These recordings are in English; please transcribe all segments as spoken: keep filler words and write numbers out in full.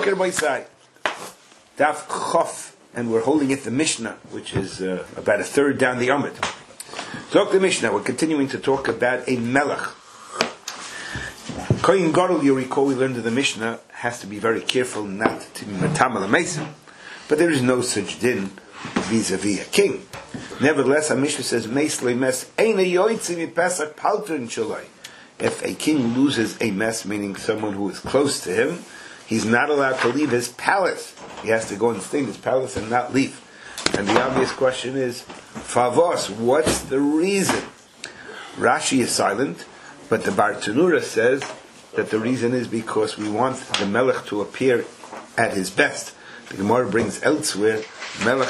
Boker Moisai. Daf Chof, and we're holding it the Mishnah, which is uh, about a third down the Amud. So the Mishnah, we're continuing to talk about a Melech. Kohen Gadol, you recall, we learned in the Mishnah, has to be very careful not to be Matamel Mason, but there is no such din vis-a-vis a king. Nevertheless, our Mishnah says, Meis le mes eina yoitzi mi pesach paltrin shaloi. If a king loses a mess, meaning someone who is close to him, he's not allowed to leave his palace. He has to go and stay in his palace and not leave. And the obvious question is, Favos, what's the reason? Rashi is silent, but the Bar Tanura says that the reason is because we want the Melech to appear at his best. The Gemara brings elsewhere, Melech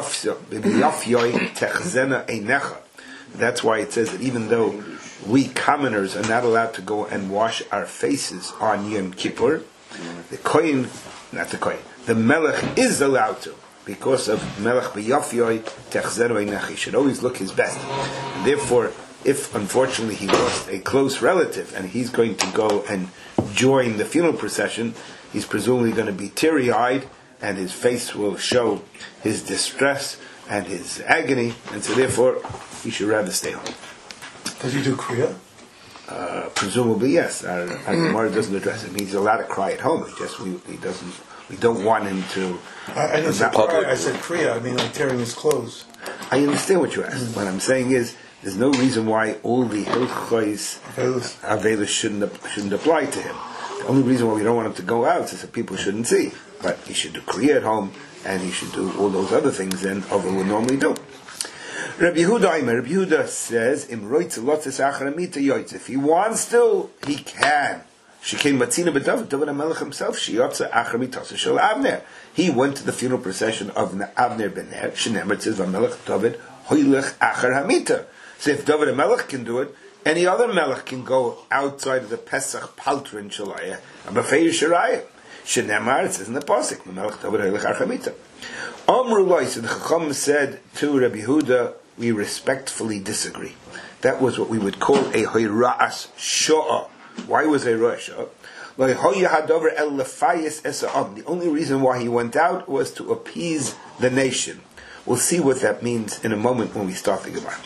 b'yafyoi techzena einecha. That's why it says that even though we commoners are not allowed to go and wash our faces on Yom Kippur, the Kohen, not the Kohen, the Melech is allowed to, because of Melech b'yafyoi techzena einecha. He should always look his best. And therefore, if unfortunately he lost a close relative and he's going to go and join the funeral procession, he's presumably going to be teary-eyed and his face will show his distress and his agony, and so therefore he should rather stay home. Does he do Kriya? Uh, presumably yes. Our, our Gemara doesn't address him. He's allowed to cry at home. He just we, he doesn't. We don't want him to. I, I didn't say cry. I said Kriya. I mean, like tearing his clothes. I understand what you asked. Mm-hmm. What I'm saying is, there's no reason why all the Hilchos Avelis shouldn't shouldn't apply to him. The only reason why we don't want him to go out is that people shouldn't see. But he should do Kriya at home, and he should do all those other things then Avil would normally do. Rabbi Yehuda Aimer, Rabbi Yehuda says, Im roitz lotzes achar amita yoitz. If he wants to, he can. Shekei matzina b'David, David HaMelech himself, sheyotze achar mitasa shel Avner. He went to the funeral procession of Avner ben Ner, shenemer says, V'Melech David hoylech achar hamita. So if David HaMelech can do it, any other Melech can go outside of the Pesach Paltrin Shalaya, and B'fei Shirayah. Shenemar, it says in the Pasuk, Melech David hoylech achar hamita. Amru Loi, so the Chacham said to Rabbi Yehuda, we respectfully disagree. That was what we would call a hoyra'as sho'ah. Why was a hoyra'as sho'ah? The only reason why he went out was to appease the nation. We'll see what that means in a moment when we start the Gemara.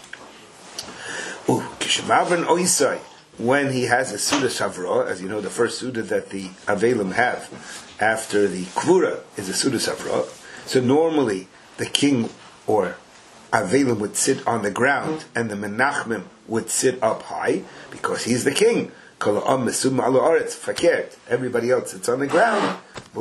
When he has a Suda Savra, as you know, the first Suda that the Avelim have after the Kvura is a Suda Savra. So normally the king or Avelim would sit on the ground and the Menachmim would sit up high because he's the king. Everybody else sits on the ground.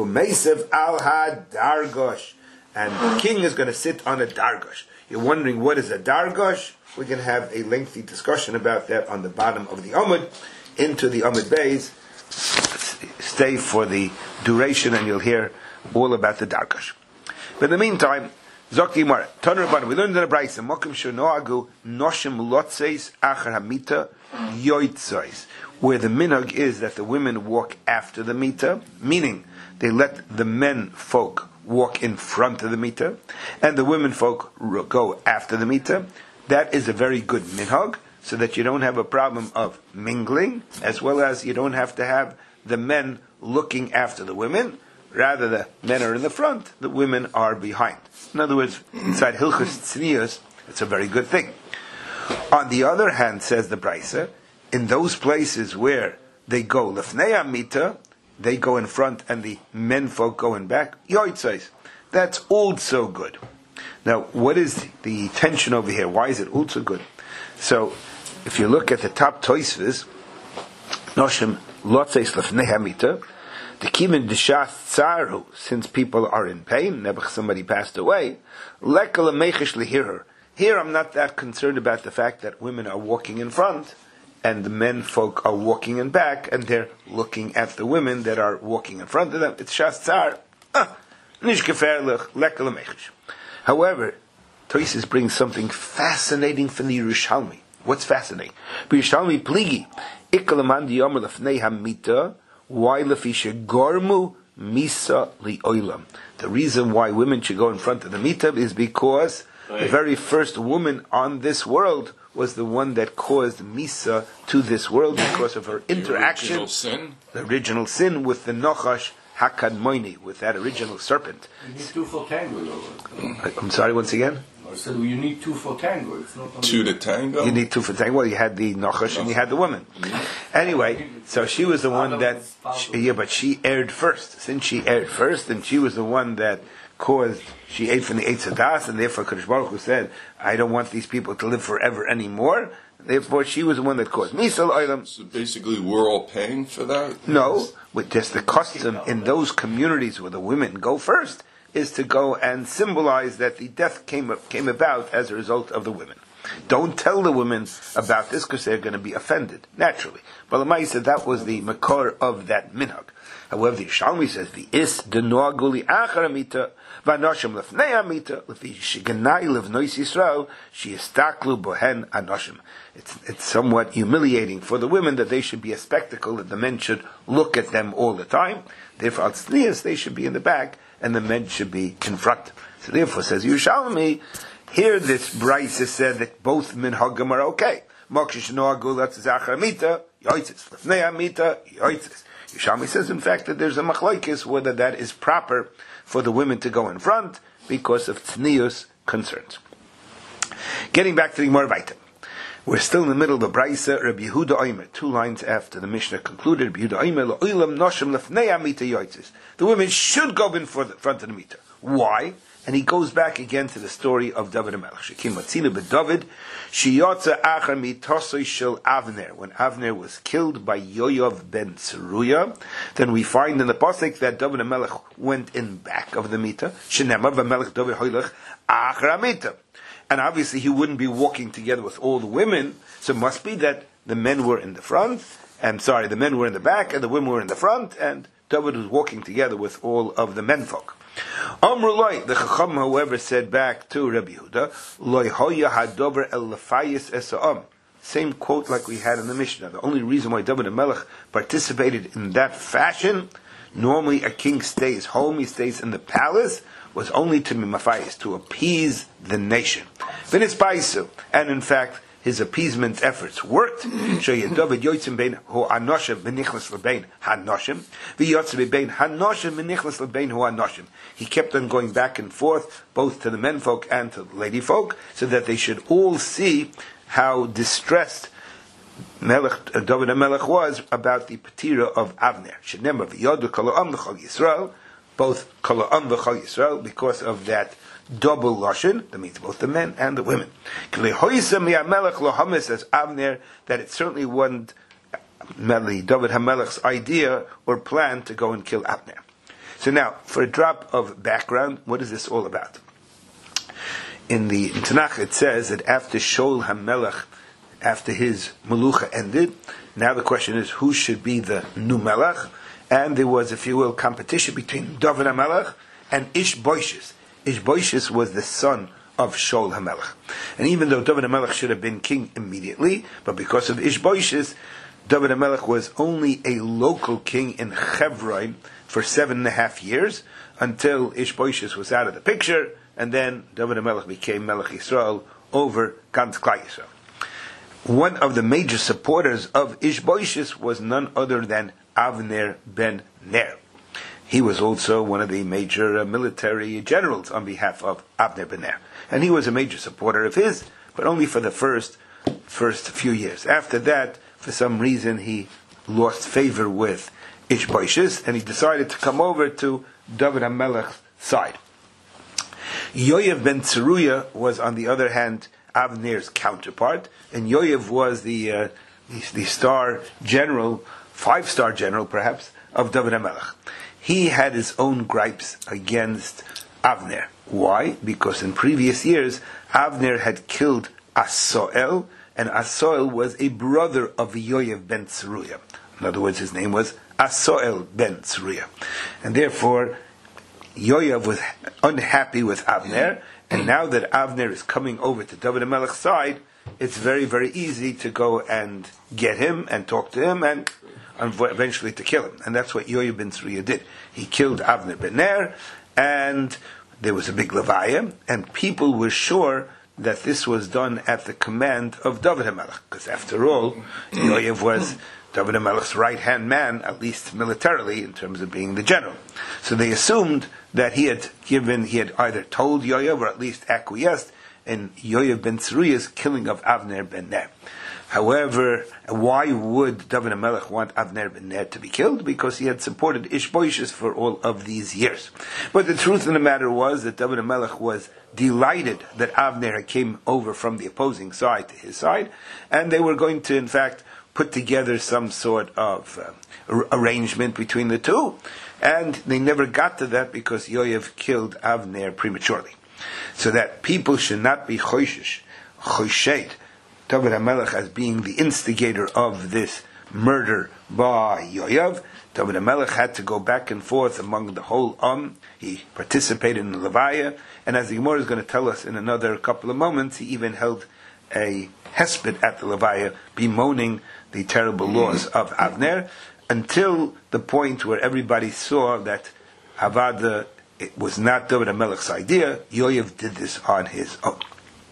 And the king is going to sit on a dargosh. You're wondering what is a dargosh? We're going to have a lengthy discussion about that on the bottom of the Amud. Into the Amud Bays. Stay for the duration and you'll hear all about the dargosh. But in the meantime, Zok Yimar, Tanur Rabbanan, we learned in the Brayso, Mokim Shenoagu, Noshim Lotzeis, Achar Hamita, Yoitzois, where the minhag is that the women walk after the mita, meaning they let the men folk walk in front of the mita, and the women folk go after the mita. That is a very good minhag, so that you don't have a problem of mingling, as well as you don't have to have the men looking after the women. Rather, the men are in the front, the women are behind. In other words, inside Hilchos Tznius, it's a very good thing. On the other hand, says the Brayso, in those places where they go Lefnei Amita, they go in front and the men folk go in back, Yoitzais. That's also good. Now, what is the tension over here? Why is it also good? So, if you look at the top Toisves, Noshim Lotzeis Lefnei Amita, the kimin d'shas tzaru, since people are in pain, never somebody passed away, lekal mechish lehirher. Here I'm not that concerned about the fact that women are walking in front, and the men folk are walking in back, and they're looking at the women that are walking in front of them. It's shas tzar. Nish gefährlich, lekal mechish. However, Toises brings something fascinating from the Yerushalmi. What's fascinating? Yerushalmi pligi, ikalaman diyomer lefnei hamita. Why lefisha gormu misa li'olam? The reason why women should go in front of the mita is because right. The very first woman on this world was the one that caused misa to this world because of her interaction, the original sin, the original sin with the Nachash Hakadmoini, with that original serpent. You need two for tango, though. I'm sorry, once again? I said, well, you need two for tango. It's not Two to tango? You need two for tango. Well, you had the Nachash and you had the woman. Anyway, so she was the one that, she, yeah, but she erred first. Since she erred first, then she was the one that caused, she ate from the Eitz Hadas, and therefore Kadosh Baruch Hu said, I don't want these people to live forever anymore. Therefore, she was the one that caused Misal Olam. So basically, we're all paying for that? No, with just the custom in those communities where the women go first, is to go and symbolize that the death came came about as a result of the women. Don't tell the women about this because they're going to be offended, naturally. But Lamai said that was the makor of that minhag. However, the Yishalmi says, the is the noaguli acharamita, vanoshim lefnei amita, lefi shiganai levnois Yisrael, shiestaklu bohen anoshim. It's, it's somewhat humiliating for the women that they should be a spectacle, that the men should look at them all the time. Therefore, al tznius, they should be in the back, and the men should be in front. So therefore, says Yerushalmi, here this Bryce has said that both minhagim are okay. Mokshish noagul atzachar amita, yoitzis, lefnei amita, yoitzis. Yerushalmi says, in fact, that there's a machlokes whether that is proper for the women to go in front because of tznius concerns. Getting back to the Gemara Vayta. We're still in the middle of the Braisa, Rabbi Yehuda Omer, two lines after the Mishnah concluded. Rabbi Yehuda Omer, L'oilam noshim lefnei amita yoitzis. The women should go in front of the mita. Why? And he goes back again to the story of David HaMelech. Shekim matzina b'David, sheyotza achar mitosoi shel Avner. When Avner was killed by Yoav ben Tzeruya, then we find in the pasuk that David HaMelech went in back of the mita. Shenemar v'Melech David hoylech achar mita. And obviously he wouldn't be walking together with all the women, so it must be that the men were in the front, and sorry, the men were in the back, and the women were in the front, and David was walking together with all of the menfolk. Amrullah, the Chacham, however, said back to Rabbi Yehuda, Loi hoya hadover el lefayis esa'am. Same quote like we had in the Mishnah. The only reason why David HaMelech participated in that fashion, normally a king stays home, he stays in the palace, was only to be mafayis, to appease the nation. And in fact, his appeasement efforts worked. He kept on going back and forth, both to the menfolk and to the ladyfolk, so that they should all see how distressed Melech, David HaMelech was about the patira of Avner. Both Kala'am v'Chal Yisrael, because of that double lashon, that means both the men and the women. As Avner, that it certainly wasn't David HaMelech's idea or plan to go and kill Avner. So now, for a drop of background, what is this all about? In the in Tanakh it says that after Shaul HaMelech, after his Melucha ended, now the question is who should be the new Melech? And there was, if you will, competition between David HaMelech and Ishbosheth. Ishbosheth was the son of Shaul HaMelech. And even though David HaMelech should have been king immediately, but because of Ishbosheth, David HaMelech was only a local king in Hebron for seven and a half years, until Ishbosheth was out of the picture, and then David HaMelech became Melech Yisrael over Gans Klal Yisrael. One of the major supporters of Ishbosheth was none other than Avner ben Ner. He was also one of the major uh, military generals on behalf of Avner ben Ner. And he was a major supporter of his, but only for the first first few years. After that, for some reason, he lost favor with Ishbosheth, and he decided to come over to David HaMelech's side. Yoav ben Tzeruya was, on the other hand, Avner's counterpart, and Yoav was the, uh, the, the star general, five-star general perhaps, of David HaMelech. He had his own gripes against Avner. Why? Because in previous years, Avner had killed Asoel, and Asoel was a brother of Yoav ben Tzeruya. In other words, his name was Asoel ben Tzeruya. And therefore, Yoav was unhappy with Avner, and now that Avner is coming over to David HaMelech's side, it's very, very easy to go and get him and talk to him and eventually to kill him. And that's what Yoav ben Tzeruya did. He killed Avner ben Ner, and there was a big levaya, and people were sure that this was done at the command of David HaMelech, because after all, Yoav was David HaMelech's right-hand man, at least militarily, in terms of being the general. So they assumed that he had given, he had either told Yoav or at least acquiesced in Yoav ben Tzeruya's killing of Avner ben Ner. However, why would David HaMelech want Avner ben Ner to be killed? Because he had supported Ishbosheth for all of these years. But the truth of the matter was that David HaMelech was delighted that Avner came over from the opposing side to his side, and they were going to, in fact, put together some sort of uh, ar- arrangement between the two, and they never got to that because Yoav killed Avner prematurely. So that people should not be choishish, choished, David HaMelech as being the instigator of this murder by Yoav. David HaMelech had to go back and forth among the whole Am. He participated in the Levaya, and as the Gemara is going to tell us in another couple of moments, he even held a hesped at the Levaya, bemoaning the terrible loss of Avner, until the point where everybody saw that Avada, it was not David HaMelech's idea. Yoav did this on his own.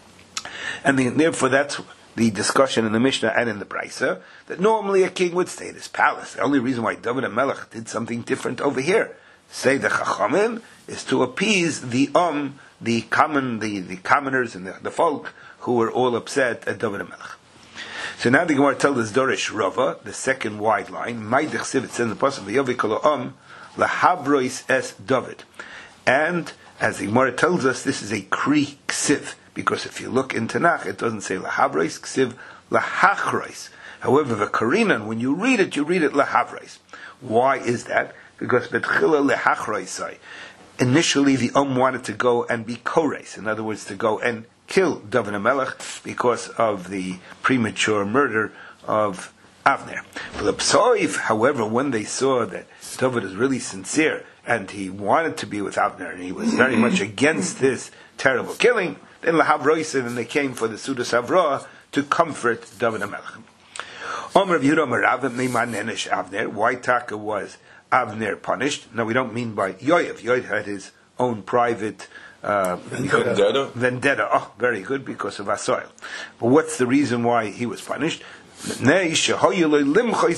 And the, therefore that's the discussion in the Mishnah and in the Brisa, that normally a king would stay in his palace. The only reason why David HaMelech did something different over here, say the Chachamim, is to appease the um, the common, the, the commoners and the, the folk who were all upset at David HaMelech. So now the Gemara tells us Dorish Rava, the second wide line, Maidich Siv, it says in the Pasuk, V'yovi kol ha'am, lahabrois es David. And, as the Gemara tells us, this is a Kri Ksiv, because if you look in Tanakh, it doesn't say lahabrois, Ksiv, lahachrois. However, the Karinan, when you read it, you read it lahabrois. Why is that? Because betchila lehachroisai. Initially, the Om wanted to go and be kores, in other words, to go and kill David HaMelech because of the premature murder of Avner. However, when they saw that David is really sincere and he wanted to be with Avner and he was very much against this terrible killing, then Lahav Roisa, and they came for the Sudas Havra to comfort David HaMelech. Omer Yehuda Merav Neiman Nenish Avner. Why Taka was Avner punished? No, we don't mean by Yoav. Yoav had his own private Uh, vendetta. Vendetta. Oh, very good, because of Asoil. But what's the reason why he was punished? He should have been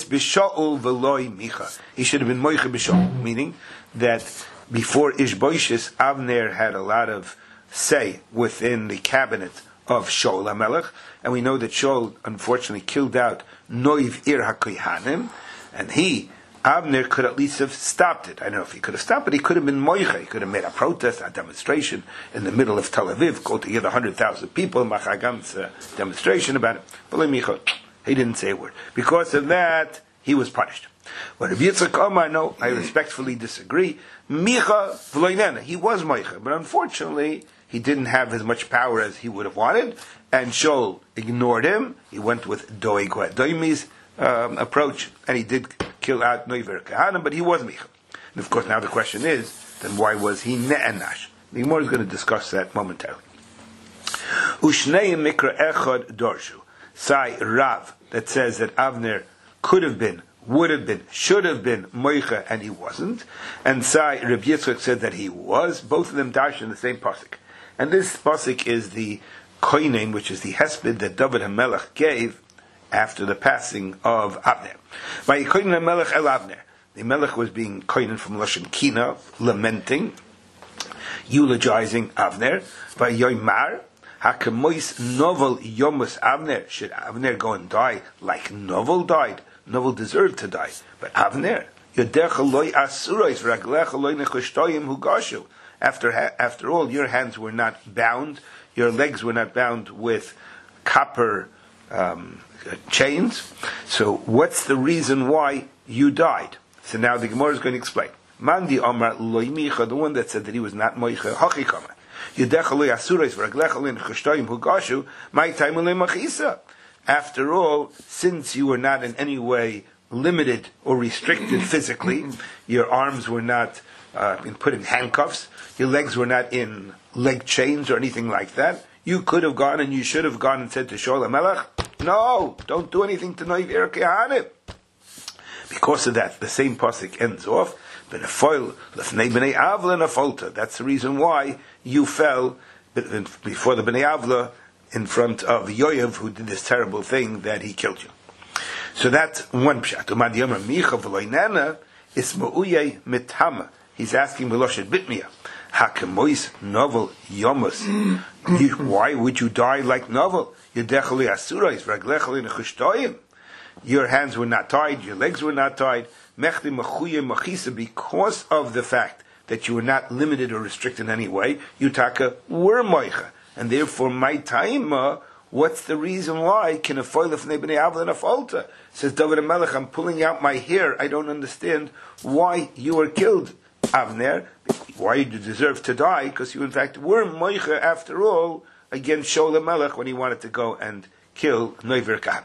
moiche b'Shaul, meaning that before Ishbosheth, Avner had a lot of say within the cabinet of Shaul HaMelech, and we know that Shaul unfortunately killed out Noiv Ir HaKohanim, and he, Avner, could at least have stopped it. I don't know if he could have stopped it. He could have been moicha. He could have made a protest, a demonstration in the middle of Tel Aviv, go together one hundred thousand people, Machagam's uh, demonstration about it. But he didn't say a word. Because of that, he was punished. But Rabbi Yitzchak Omar, no, I respectfully disagree. Micha v'loinena, he was moicha, but unfortunately, he didn't have as much power as he would have wanted, and Shaul ignored him. He went with Doeg Doimi's um, approach, and he did kill out Noiver Kahanim, but he was Micha. And of course, now the question is, then why was he Ne'anash? The Gemara is going to discuss that momentarily. Ushnei Mikra Echad Dorshu. Sai Rav, that says that Avner could have been, would have been, should have been Moicha, and he wasn't. And Sai Reb Yitzchak said that he was. Both of them dash in the same pasuk. And this pasuk is the koinen, which is the hesped that David HaMelech gave after the passing of Avner. By koinen HaMelech el Avner, the Melech was being koinen from Lashon Kina, lamenting, eulogizing Avner. By Yoimar, Hakamois Novel Yomus Avner, should Avner go and die like Novel died? Novel deserved to die, but Avner, Yodecha loy asurais raglecha loy nechashtoyim hugashu. After after all, your hands were not bound, your legs were not bound with copper um, chains. So, what's the reason why you died? So now the Gemara is going to explain. Mandi Omar loy micha, the one that said that he was not moicha hachikama. After all, since you were not in any way limited or restricted physically, your arms were not uh, put in handcuffs, your legs were not in leg chains or anything like that, you could have gone and you should have gone and said to Shaul HaMelech, no, don't do anything to Noiv Ir Kehanim. Because of that, the same pasuk ends off, that's the reason why you fell before the Bnei Avla in front of Yoav, who did this terrible thing that he killed you. So that's one pshat. Umad Yomar Micha v'loinena isma'uyei mitama. He's asking Veloshet Bitmiya. Hakemois novel yomos. Why would you die like novel? Yedechali asurais raglechali nechushtoyim. Your hands were not tied, your legs were not tied. Mechli machuye machisa, because of the fact that you were not limited or restricted in any way. You taka were moicha, and therefore my taima. What's the reason why? Can a foil of nebnei avla and a falta? Says David HaMelech, I'm pulling out my hair. I don't understand why you were killed, Avner. Why you deserve to die? Because you in fact were moicha after all against Shaul HaMelech when he wanted to go and kill Noiver Kahan.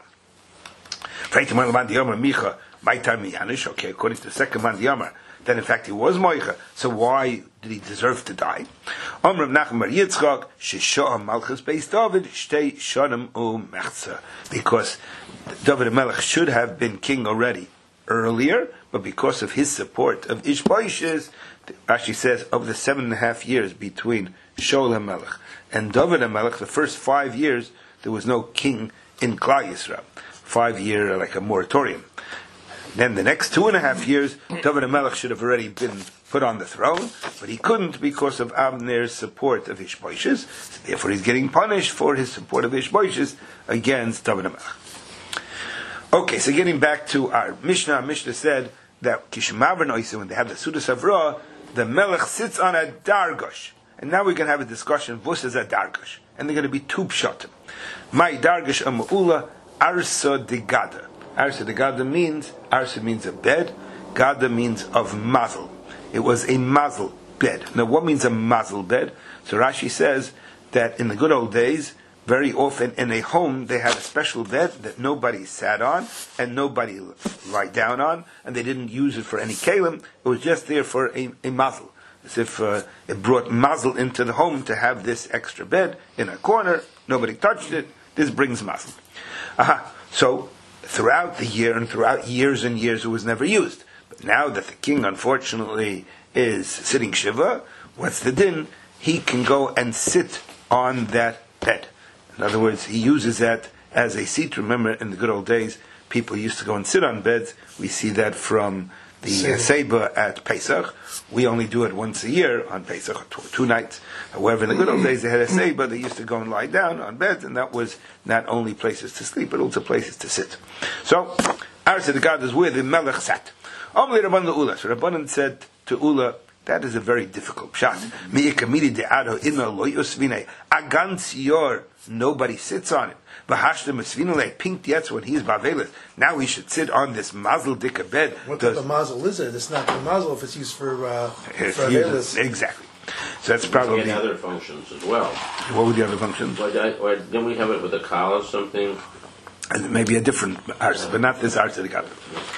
Okay, according to the second man Yamar, then in fact he was moicha. So why did he deserve to die? Omrav Nachum Bar Yitzchak Sheshoah Malchus Beis David Shtei Shonim U'Mechza, because David HaMelech should have been king already earlier, but because of his support of Ishboishes, Rashi says of the seven and a half years between Shaul HaMelech and David HaMelech, the first five years there was no king in Klal Yisrael. Five year like a moratorium. Then the next two and a half years, David HaMelech should have already been put on the throne, but he couldn't because of Avner's support of Ishboishes. So therefore, he's getting punished for his support of Ishboishes against David HaMelech. Okay, so getting back to our Mishnah, Mishnah said that Kishmav Noisa, when they have the Sudas Avrah, the Melech sits on a dargosh. And now we're going to have a discussion, Vus is a dargosh. And they're going to be two pshatim. My dargosh ama'ula arsa de gada. Arsa de Gada means, Arsa means a bed, Gada means of mazel. It was a mazel bed. Now what means a mazel bed? So Rashi says that in the good old days, very often in a home they had a special bed that nobody sat on and nobody lied down on, and they didn't use it for any kalim. It was just there for a, a mazel. As if uh, it brought mazel into the home to have this extra bed in a corner, nobody touched it, this brings mazel. Aha, so throughout the year and throughout years and years it was never used. But now that the king unfortunately is sitting Shiva, what's the din? He can go and sit on that bed. In other words, he uses that as a seat. Remember, in the good old days, people used to go and sit on beds. We see that from the Seba at Pesach. We only do it once a year on Pesach, two, two nights. However, in the good old days, they had a Seba. They used to go and lie down on beds, and that was not only places to sleep, but also places to sit. So, Arsa de Gada is where the Melech sat. Omli Rabban Ula. So Rabbanan said to Ula, that is a very difficult pshat. Mi'ikamidi de'ado inna lo yosvine. Agans yor, nobody sits on it. V'hashta mesvinule, pink yetz when he's bavelis. Now he should sit on this mazel dika bed. What type of mazel is it? It's not the mazel if it's used for uh, for uses, exactly. So that's probably and other functions as well. What were the other functions? Or, or then we have it with a collar or something. And maybe a different arsa, but not this arsa dika.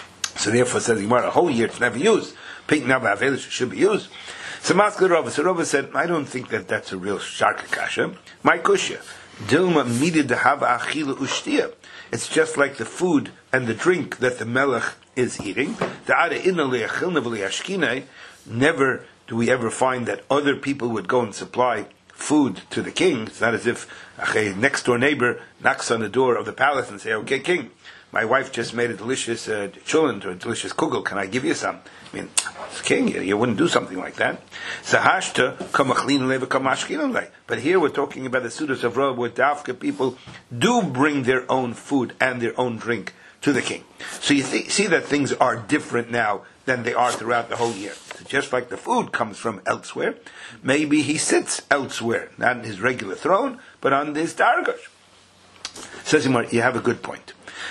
So therefore, says Gemara, a whole year it's never used. Pink now bavelis should be used. So Maskal Rava, so Rava said, I don't think that that's a real sharka kasha. My kushya. Dilma midid dehava achila ushtia. It's just like the food and the drink that the melech is eating. Never do we ever find that other people would go and supply food to the king. It's not as if a next door neighbor knocks on the door of the palace and say, okay, king, my wife just made a delicious uh, chulent or a delicious kugel. Can I give you some? I mean, it's king. You, you wouldn't do something like that. But here we're talking about the Sudas of Rav, where Dafka people do bring their own food and their own drink to the king. So you th- see that things are different now than they are throughout the whole year. So just like the food comes from elsewhere, maybe he sits elsewhere, not in his regular throne, but on this dargosh. Says Imar, you have a good point.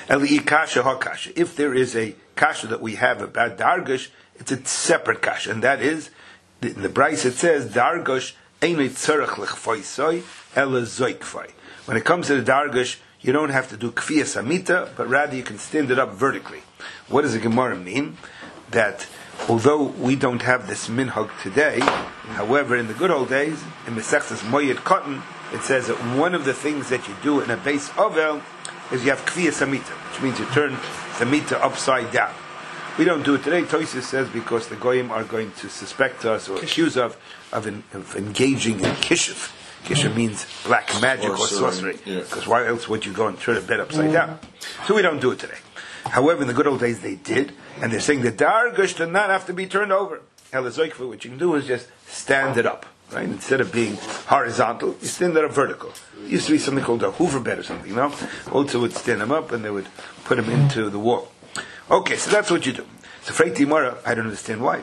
If there is a kasha that we have about dargosh, it's a separate kasha, and that is, in the Bryce it says, dargosh einay tzarech lechfoisoi ela zoikfoi. When it comes to the dargosh, you don't have to do kfiyas amita, but rather you can stand it up vertically. What does the Gemara mean? That although we don't have this minhag today, however, in the good old days, in Mesechtes Moyed Cotton, it says that one of the things that you do in a base ovel is you have kfiyas amita, which means you turn the mita upside down. We don't do it today. Tosis says because the goyim are going to suspect us or accuse us of, in, of engaging in kishiv. Kishiv means black magic or sorcery. Because yeah. Why else would you go and turn a bed upside down? So we don't do it today. However, in the good old days they did, and they're saying the dargush did not have to be turned over. Elazoikva, what you can do is just stand it up, right? Instead of being horizontal, you stand it up vertical. It used to be something called a Hoover bed or something, you know? Also would stand them up and they would put them into the wall. Okay, so that's what you do. So Freiti Mara, I don't understand why.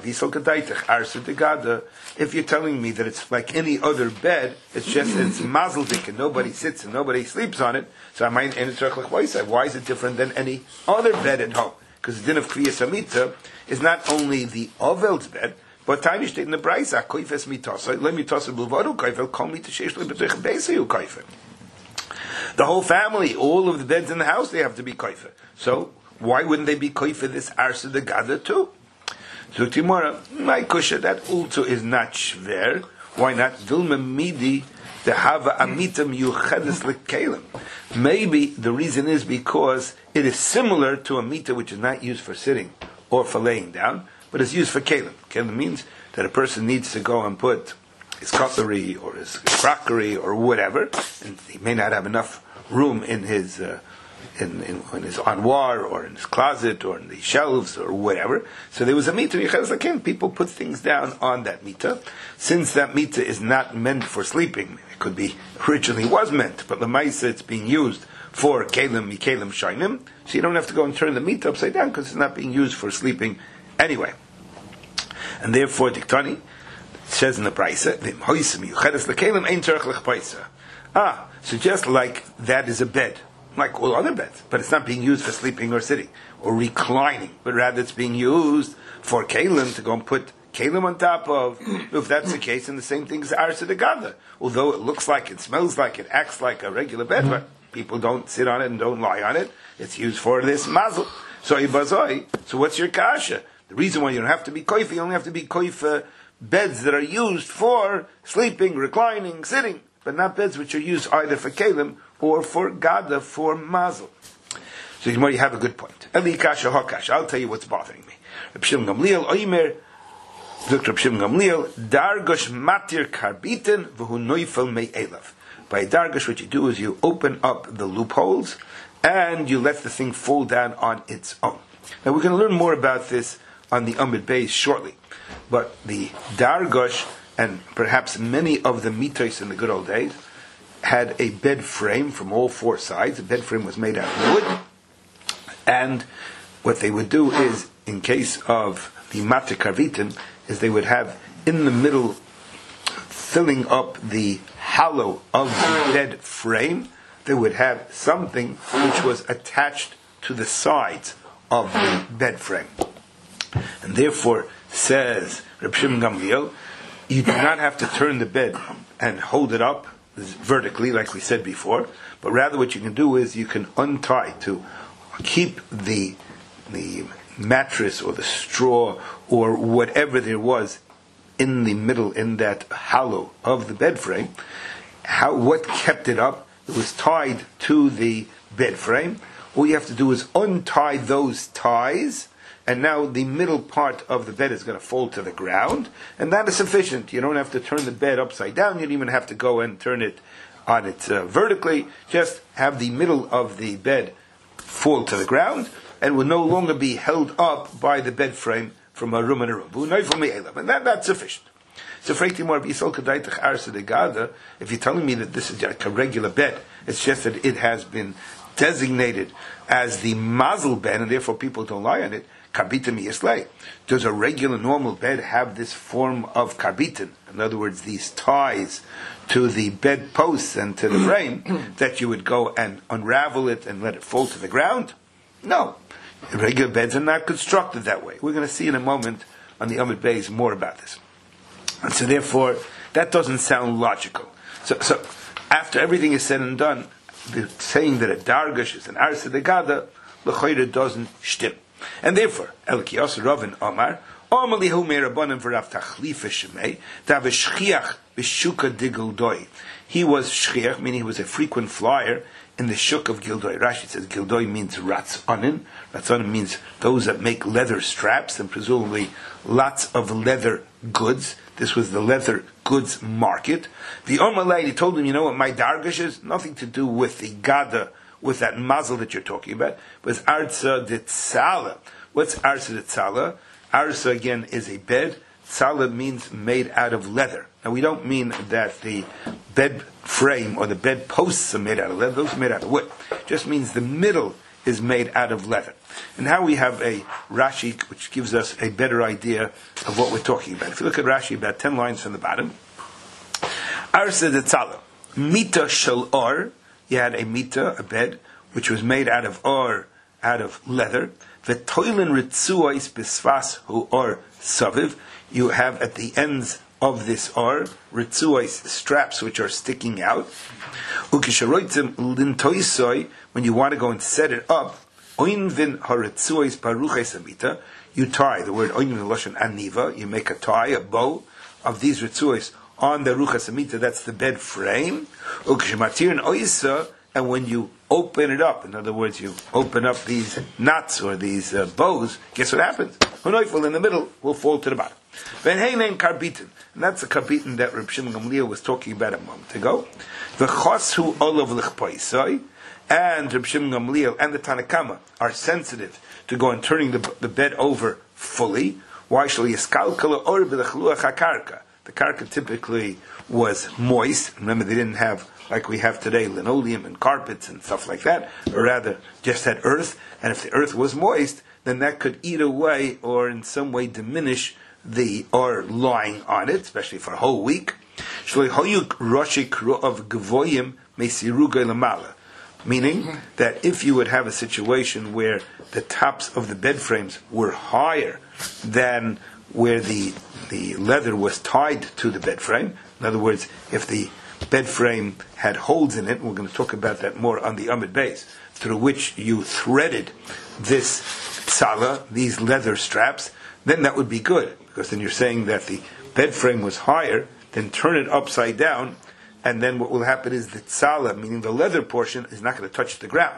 If you're telling me that it's like any other bed, it's just it's mazeldik and nobody sits and nobody sleeps on it, so I might why is it different than any other bed at home? Because the din of Kriyas Amita is not only the Ovel's bed, but Tiny state in the Braisa, Koifes Mitasa, let me toss a Bulvaru Koifel, call me to Sheshli Betech Besayu Koifel. The whole family, all of the beds in the house, they have to be Koifel. So, why wouldn't they be Koifel this Arsa de Gada too? So Timora, my kusha, that also is not shver. Why not? Dilma midi the hava amitam yuchedes lekelim. Maybe the reason is because it is similar to a mita which is not used for sitting or for laying down, but is used for kelim. Kelim means that a person needs to go and put his cutlery or his crockery or whatever, and he may not have enough room in his uh, in, in, in his armoire or in his closet or in the shelves or whatever. So there was a mita. People put things down on that mita. Since that mita is not meant for sleeping, it could be originally was meant, but the maisa it's being used for kelim mikelim shainim. So you don't have to go and turn the mita upside down because it's not being used for sleeping anyway. And therefore, Diktani says in the Braisa, ah, so just like that is a bed, like all other beds, but it's not being used for sleeping or sitting or reclining, but rather it's being used for kelim to go and put kelim on top of. If that's the case, then the same thing is arsa de gada. Although it looks like, it smells like, it acts like a regular bed, but people don't sit on it and don't lie on it. It's used for this mazel. So ibazoi. So what's your kasha? The reason why you don't have to be koifa, you only have to be koifa beds that are used for sleeping, reclining, sitting, but not beds which are used either for kelim or for gada, for mazel. So you have a good point. Eli kasha hakash. I'll tell you what's bothering me. Reb Shimon Gamliel oimer, Doctor Reb Shimon Gamliel, dargosh matir karbitin v'hu noifel me'elav. By dargosh, what you do is you open up the loopholes and you let the thing fall down on its own. Now we're going to learn more about this on the Amud Beis shortly. But the dargosh, and perhaps many of the mitos in the good old days, had a bed frame from all four sides. The bed frame was made out of wood. And what they would do is, in case of the matir karvitin, is they would have in the middle, filling up the hollow of the bed frame, they would have something which was attached to the sides of the bed frame. And therefore, says Reb Shimon Gamliel, you do not have to turn the bed and hold it up vertically, like we said before, but rather what you can do is you can untie to keep the the mattress or the straw or whatever there was in the middle, in that hollow of the bed frame. How, what kept it up? It was tied to the bed frame. All you have to do is untie those ties, and now the middle part of the bed is going to fall to the ground, and that is sufficient. You don't have to turn the bed upside down. You don't even have to go and turn it on it uh, vertically. Just have the middle of the bed fall to the ground, and will no longer be held up by the bed frame from a room in a room. And that, that's sufficient. So, if you're telling me that this is like a regular bed, it's just that it has been designated as the mazel bed, and therefore people don't lie on it. Karbitin miyaslei. Does a regular normal bed have this form of karbitin? In other words, these ties to the bed posts and to the frame that you would go and unravel it and let it fall to the ground? No. Regular beds are not constructed that way. We're going to see in a moment on the Amud Beis more about this. And so therefore, that doesn't sound logical. So, so after everything is said and done, the saying that a dargash is an arsa de gada, l'choyre doesn't shtim. And therefore, El Kiyos Ravin Omar, Omalihu Meirabanim V'Rav Tachlifa Shemei, Dav Shchiach B'Shuka de Gildoi. He was Shchiach, meaning he was a frequent flyer in the Shuk of Gildoi. Rashi says Gildoi means Ratzonin. Ratzonin means those that make leather straps, and presumably lots of leather goods. This was the leather goods market. The Omalei, he told him, you know what my dargash is? Nothing to do with the Gada with that muzzle that you're talking about, was arza de tzala. What's arza de tzala? Arza, again, is a bed. Tzala means made out of leather. Now, we don't mean that the bed frame or the bed posts are made out of leather. Those are made out of wood. It just means the middle is made out of leather. And now we have a Rashi which gives us a better idea of what we're talking about. If you look at Rashi, about ten lines from the bottom, Arsa de tzala, mita shel or, you had a mita, a bed, which was made out of or, out of leather. V'toilin ritzuos bisfas hu or saviv, you have at the ends of this or, ritzuos, straps which are sticking out. Ukisharoitzim lintoisoi, when you want to go and set it up, oinvin haritzuos paruches amita, you tie, the word oinvin loshen aniva, you make a tie, a bow of these ritzuos on the ruchas amita, that's the bed frame. Ukishmatirin oisa, and when you open it up, in other words, you open up these knots or these uh, bows, guess what happens? Hunoifel in the middle will fall to the bottom. Then hey name karbitin, and that's the karbitin that Reb Shimon Gamliel was talking about a moment ago. The choshu olav lichpoisoi, and Reb Shimon Gamliel and the Tanakama are sensitive to go and turning the, the bed over fully. Why shall yiskalkala or b'lechluach hakarka? The karka typically was moist. Remember, they didn't have, like we have today, linoleum and carpets and stuff like that, or rather just had earth. And if the earth was moist, then that could eat away or in some way diminish the or lying on it, especially for a whole week. Meaning that if you would have a situation where the tops of the bed frames were higher than where the the leather was tied to the bed frame, in other words, if the bed frame had holes in it, we're going to talk about that more on the Amud Beis, through which you threaded this tzala, these leather straps, then that would be good, because then you're saying that the bed frame was higher, then turn it upside down, and then what will happen is the tzala, meaning the leather portion, is not going to touch the ground.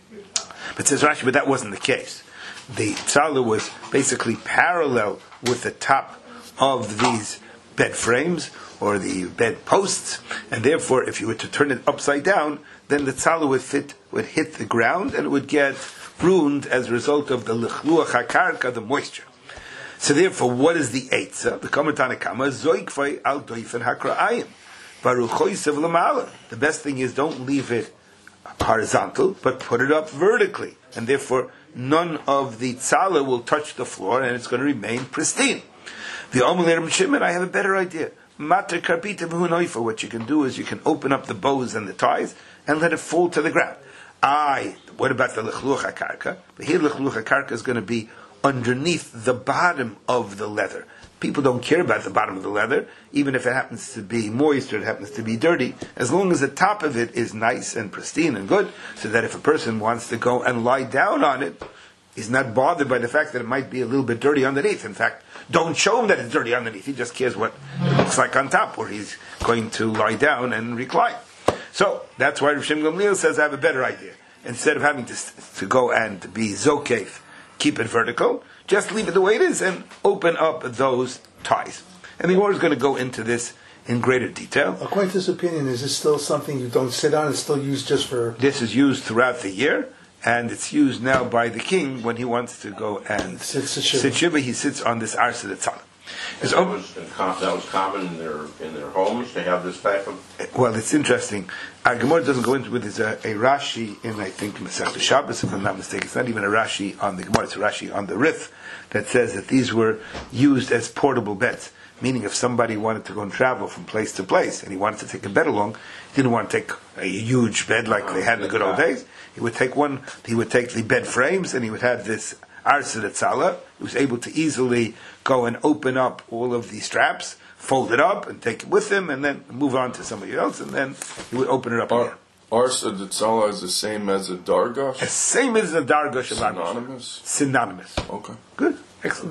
But says Rashi, but that wasn't the case. The tzala was basically parallel with the top of these bed frames or the bed posts, and therefore, if you were to turn it upside down, then the tzala would fit, would hit the ground, and it would get ruined as a result of the lichluach hakarka, the moisture. So therefore, what is the eitzah? The Kamatana Kama zoikvay al doifen hakra'ayim varuchoisev lamala. The best thing is don't leave it horizontal, but put it up vertically, and therefore none of the tzala will touch the floor, and it's going to remain pristine. The Omer Shimon, I have a better idea. Mater karpita v'hunoifa. What you can do is you can open up the bows and the ties and let it fall to the ground. I. What about the lechluach hakarka? The here lechluach hakarka is going to be underneath the bottom of the leather. People don't care about the bottom of the leather, even if it happens to be moist or it happens to be dirty, as long as the top of it is nice and pristine and good, so that if a person wants to go and lie down on it, he's not bothered by the fact that it might be a little bit dirty underneath. In fact, don't show him that it's dirty underneath. He just cares what it looks like on top, where he's going to lie down and recline. So, that's why Rav Shimon Gamliel says, I have a better idea. Instead of having to, to go and be zokef, keep it vertical, just leave it the way it is and open up those ties. And the Gemara is going to go into this in greater detail. According to this opinion, is this still something you don't sit on? It's still used just for... This is used throughout the year, and it's used now by the king when he wants to go and sit shiva. He sits on this arsa tzala. That was, that was common in their in their homes to have this type of... Well, it's interesting. Our Gemara doesn't go into it. There's a, a Rashi in, I think, Masechta Shabbos, if I'm not mistaken. It's not even a Rashi on the Gemara, it's a Rashi on the Rif that says that these were used as portable beds. Meaning if somebody wanted to go and travel from place to place and he wanted to take a bed along, he didn't want to take a huge bed like they had in the good old days. He would take one, he would take the bed frames and he would have this arsa tzala. He was able to easily go and open up all of the straps, fold it up and take it with him and then move on to somebody else and then he would open it up Ar- again. Arsa tzala is the same as a dargosh? The same as a dargosh. Synonymous? Synonymous. Okay. Good. Excellent.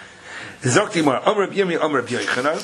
Zokti Mar, Amr Reb Yirmi, Amr Reb Yochanan,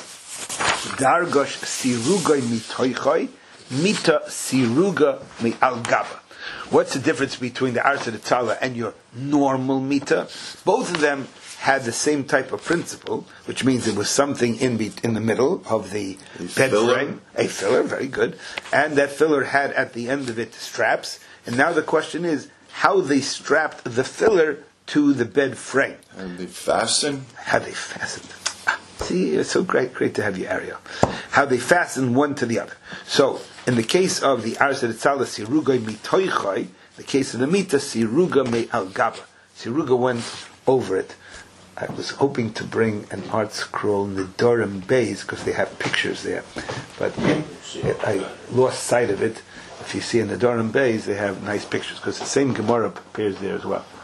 Dargosh siruga mitoichai, mita siruga mi al gaba. What's the difference between the arsa tzala and your normal mita? Both of them had the same type of principle, which means it was something in be- in the middle of the a bed filler. frame, a filler, very good, and that filler had at the end of it straps, And now the question is how they strapped the filler to the bed frame. And they fasten? How they fastened. Ah, see, it's so great, great to have you, Ariel. How they fastened one to the other. So, in the case of the Arsa Tzala Siruga Mitoichai, the case of the Mita Siruga Me Al Gaba. Siruga went over it. I was hoping to bring an art scroll Nidorim Beis because they have pictures there, but it, I lost sight of it. If you see in the Nidorim Beis, they have nice pictures because the same Gemara appears there as well.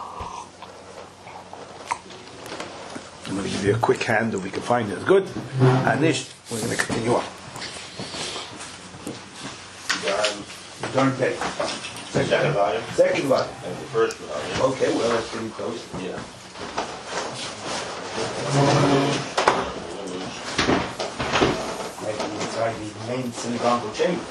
I'm going to give you a quick hand if we can find it. Good. Anish, we're going to continue on. Nidorim Beis. Second volume? Second volume. And the first volume. Okay, well that's pretty close. Yeah. Maybe inside the main synagogal chamber.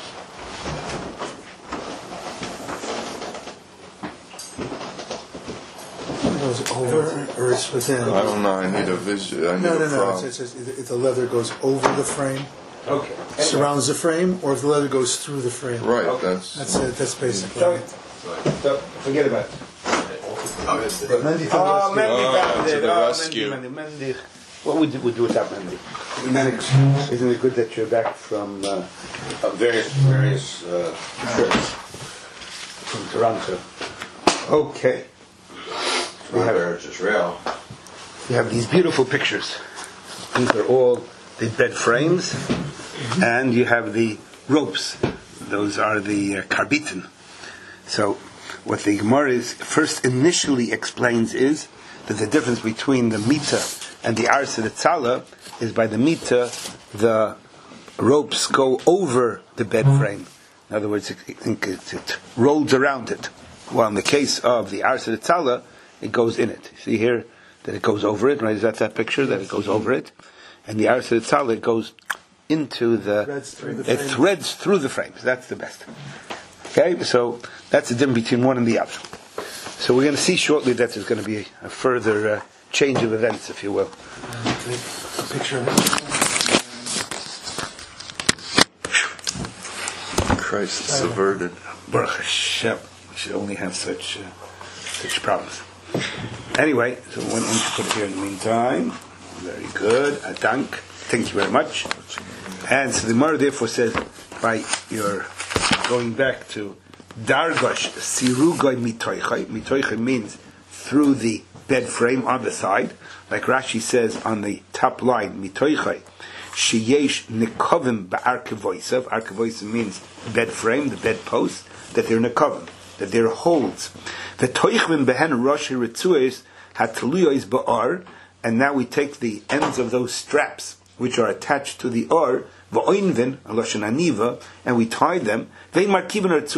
It goes over, or it's within. I don't know, I need a vision. I need No, no, a no. prop. It says if the leather goes over the frame, Okay. surrounds the frame, or if the leather goes through the frame. Right, Okay. that's... That's it. That's basically So, it. so forget about it. Mendy to the Oh, rescue. Mendy Oh, found to it. the Oh, rescue. Mendy, Mendy, Mendy. What would you would do without Mendy? Isn't it good that you're back from uh, Uh, various, various, uh, trips. from Toronto? Okay. We have, Whether it's Israel. we have these beautiful pictures. These are all the bed frames, and you have the ropes. Those are the uh, karbitin. So, what the Gemara is first initially explains is that the difference between the mita and the arsa tzala is by the mita the ropes go over the bed frame. In other words, it, it, it, it rolls around it. While in the case of the arsa tzala, it goes in it. See here that it goes over it, right? Is that that picture that it goes over it? And the arsa tzala it goes into the, Threads through the it frame. threads through the frames. That's the best. Okay, so that's the difference between one and the other. So we're going to see shortly that there's going to be a, a further uh, change of events, if you will. A picture of it. Christ, it's averted. Baruch Hashem, we should only have such uh, such problems. Anyway, so one thing to put here in the meantime. Very good. A dank. Thank you very much. And so the Gemara therefore says, by your going back to Dargosh Sirugai Mitoichai. Mitoichai means through the bed frame on the side. Like Rashi says on the top line, Mitoichai. Sheyesh Nikovim Ba'arkevoisav. Arkevoisav means bed frame, the bed post, that they're Nikovim, that they're holes. The Toichvim Behen Roshi Ritzues Hatluyois Ba'ar. And now we take the ends of those straps, which are attached to the or, v'oinvin, aloshan aniva, and we tie them. We don't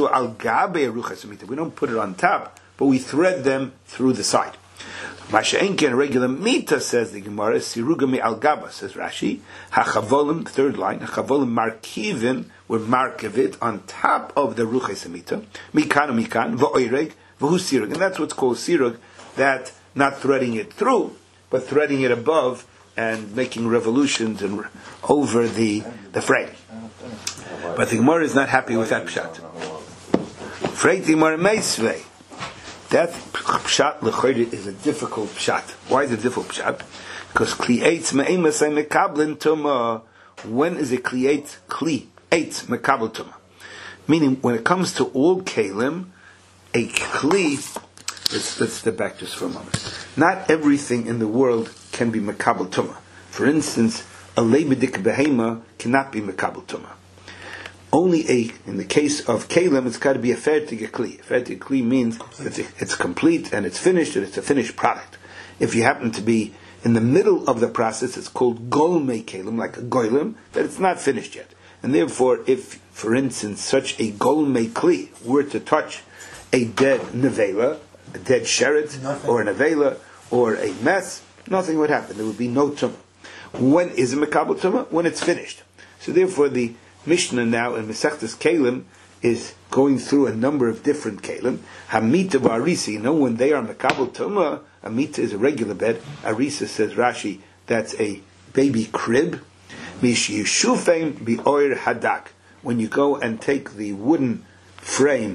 put it on top, but we thread them through the side. Masha'enken, regular mita, says the Gemara, sirugami al gaba, says Rashi, hachavolim, third line, hachavolim markivin, we're markivit on top of the ruches mita, mikan mikan, v'oireg, v'hu sirug, and that's what's called sirug, that not threading it through, but threading it above and making revolutions and over the the frame. But the Gemara is not happy with that pshat. Freit the Gemara meisvei. That pshat lechoyre is a difficult pshat. Why is it a difficult pshat? Because kli eitz me'emasei mekablin tuma. When is a kli eitz kli eitz mekabel tuma? Meaning, when it comes to all kalim, a kli. Let's, let's step back just for a moment. Not everything in the world can be Makabel Tumah. For instance, a lebedik behema cannot be Makabel Tumah. Only a, in the case of Kalim, it's got to be a fertig kli. A fertig kli means that it's complete and it's finished and it's a finished product. If you happen to be in the middle of the process, it's called golmei kalim, like a goylim, that it's not finished yet. And therefore, if, for instance, such a golmei kli were to touch a dead nevela, a dead sheret, or an avela, or a mess, nothing would happen. There would be no tumah. When is a mekabel tumah? When it's finished. So therefore, the Mishnah now in Masechtas Kalim is going through a number of different kalim. Hamita v'arisa, you know, when they are mekabel tumah, a mita is a regular bed. Arisa, says Rashi, that's a baby crib. Mish yishufeim bi'oir hadak. When you go and take the wooden frame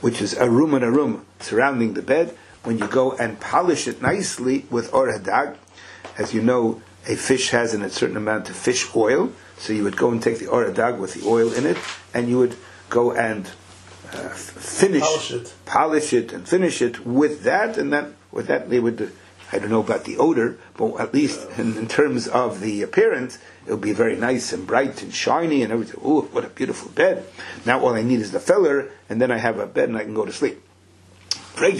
which is a room and a room surrounding the bed, when you go and polish it nicely with or hadag, as you know, a fish has a certain amount of fish oil, so you would go and take the or hadag with the oil in it, and you would go and uh, finish, Polish it. polish it, and finish it with that, and then with that they would. I don't know about the odor, but at least in, in terms of the appearance, it will be very nice and bright and shiny and everything. Oh, what a beautiful bed! Now all I need is the filler, and then I have a bed and I can go to sleep. What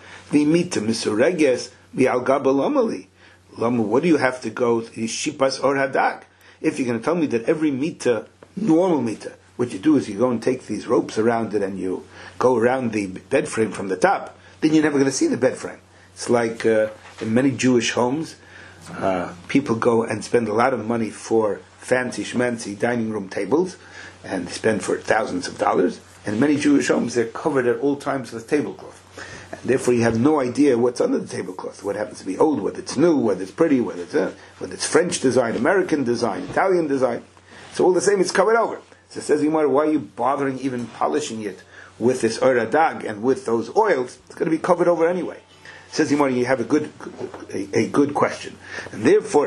do you have to go shipas or hadag? If you're going to tell me that every mita, normal mita, what you do is you go and take these ropes around it and you go around the bed frame from the top, then you're never going to see the bed frame. It's like uh, in many Jewish homes, uh, people go and spend a lot of money for fancy schmancy dining room tables, and they spend for thousands of dollars. And in many Jewish homes, they're covered at all times with tablecloth. And therefore, you have no idea what's under the tablecloth, what happens to be old, whether it's new, whether it's pretty, whether it's uh, whether it's French design, American design, Italian design. So all the same, it's covered over. So it says, Gemara, why are you bothering even polishing it with this or hadag and with those oils? It's going to be covered over anyway. Says Gemara, you have a good a, a good question, and therefore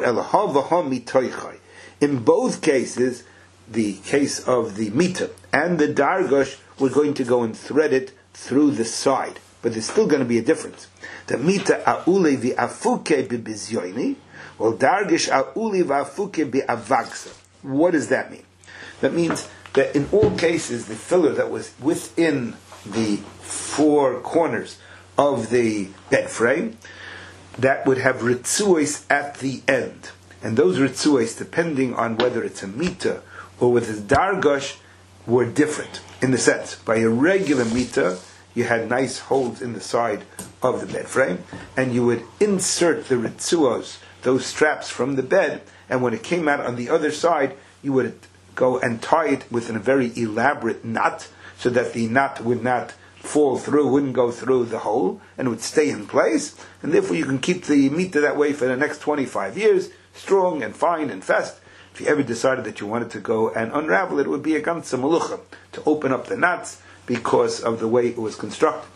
in both cases, the case of the mita and the dargosh, we're going to go and thread it through the side, but there's still going to be a difference. The mita aule vi afuke bibizyoini, while dargosh aule vi afuke bi avagsa. What does that mean? That means that in all cases, the filler that was within the four corners of the bed frame, that would have ritzuos at the end. And those ritzuos, depending on whether it's a mita or with a dargosh, were different. In the sense, by a regular mita, you had nice holes in the side of the bed frame, and you would insert the ritzuos, those straps, from the bed, and when it came out on the other side, you would go and tie it with a very elaborate knot, so that the knot would not fall through, wouldn't go through the hole, and would stay in place, and therefore you can keep the mita that way for the next twenty-five years, strong and fine and fast. If you ever decided that you wanted to go and unravel it, it would be a ganze malucha to open up the knots because of the way it was constructed.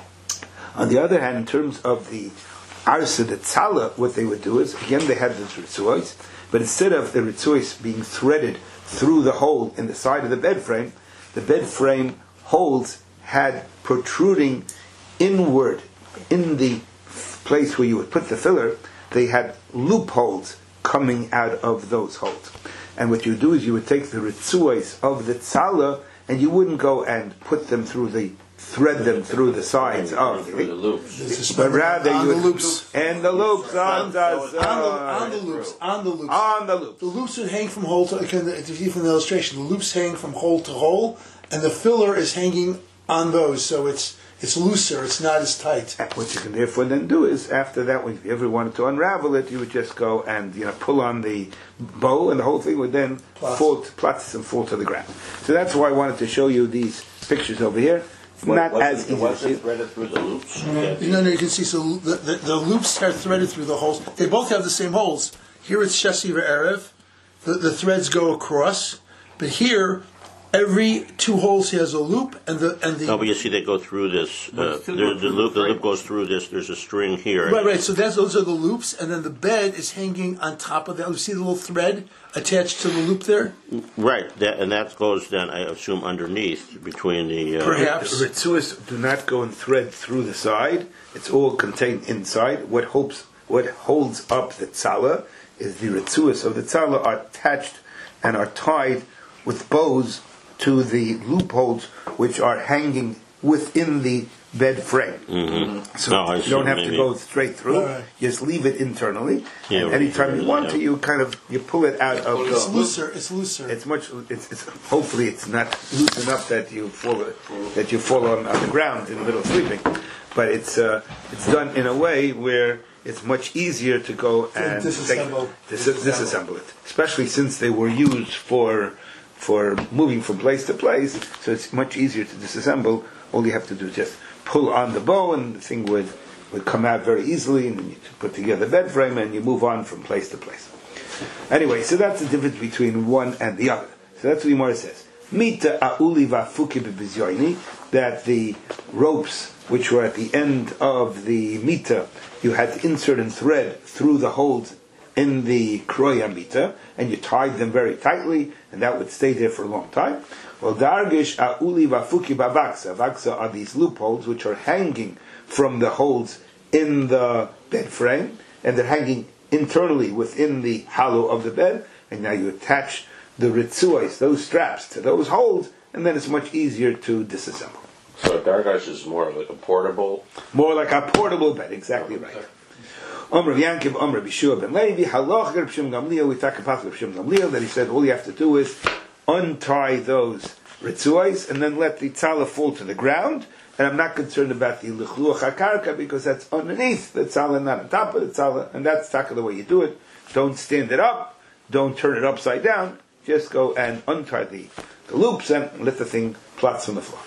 On the other hand, in terms of the arsa, the tzala, what they would do is, again they had the ritzuos, but instead of the ritzuos being threaded through the hole in the side of the bed frame, the bed frame holes had protruding inward in the place where you would put the filler, they had loopholes coming out of those holes. And what you would do is you would take the ritzuos of the tzala, and you wouldn't go and put them through the, thread them through the sides of through the loops. but rather on you would, the loops. and the loops on the On the, side. on the loops, on the loops. On the loops. The loops would hang from hole to, again, if you see from the illustration, the loops hang from hole to hole, and the filler is hanging on those, so it's it's looser, it's not as tight. What you can therefore then do is, after that, when you ever wanted to unravel it, you would just go and you know pull on the bow, and the whole thing would then Plots. fall to plots and fall to the ground. So that's why I wanted to show you these pictures over here. What- Not was as it, easy to was see. it threaded through the loops? No, no, you can see, so the, the, the loops are threaded through the holes. They both have the same holes. Here it's Shesi Erev, the, the threads go across, but here, every two holes has a loop, and the and the No, but you see, they go through this. But Uh, still the, go the through loop, the the loop frame. goes through this. There's a string here. right, right. So that's those are the loops, and then the bed is hanging on top of that. You see the little thread attached to the loop there? Right, that, and that goes then, I assume, underneath between the. Uh, Perhaps. The ritzuos do not go and thread through the side. It's all contained inside. What hopes, what holds up the tzala is the ritzuos of the tzala are attached and are tied with bows to the loopholes which are hanging within the bed frame. Mm-hmm. So No, I you see don't what have you to mean. go straight through. Right. You just leave it internally. Yeah, and right. anytime you want Yeah. to, you kind of you pull it out of It's the looser. It's looser. it's much. It's, it's hopefully it's not loose enough that you fall that you fall on, on the ground in the middle of sleeping, but it's uh, it's done in a way where it's much easier to go and disassemble. take- dis- disassemble it, especially since they were used for for moving from place to place. So it's much easier to disassemble. All you have to do is just pull on the bow, and the thing would would come out very easily, and then you put together the bed frame, and you move on from place to place. Anyway, so that's the difference between one and the other. So that's what the Gemara says. Mita a'uli va'fuki b'bizyoini, that the ropes which were at the end of the mita, you had to insert in thread through the holes in the kroya mita, and you tied them very tightly, and that would stay there for a long time. Well, dargish a'uli va'fuki ba'vaksa. Vaksa are these loopholes which are hanging from the holes in the bed frame, and they're hanging internally within the hollow of the bed, and now you attach the ritzuos, those straps, to those holes, and then it's much easier to disassemble. So Dargash is more like a portable. More like a portable bed, exactly right. Amr Yankiv, Amr Bishua ben Levi, Halach Reb Shimon Gamliel, we talk about Reb Shimon Gamliel, that he said all you have to do is untie those ritzuos and then let the tzala fall to the ground. And I'm not concerned about the lichluach hakarka because that's underneath the tzala, not on top of the tzala, and that's taka the way you do it. Don't stand it up, don't turn it upside down. Just go and untie the, the loops and let the thing plots on the floor.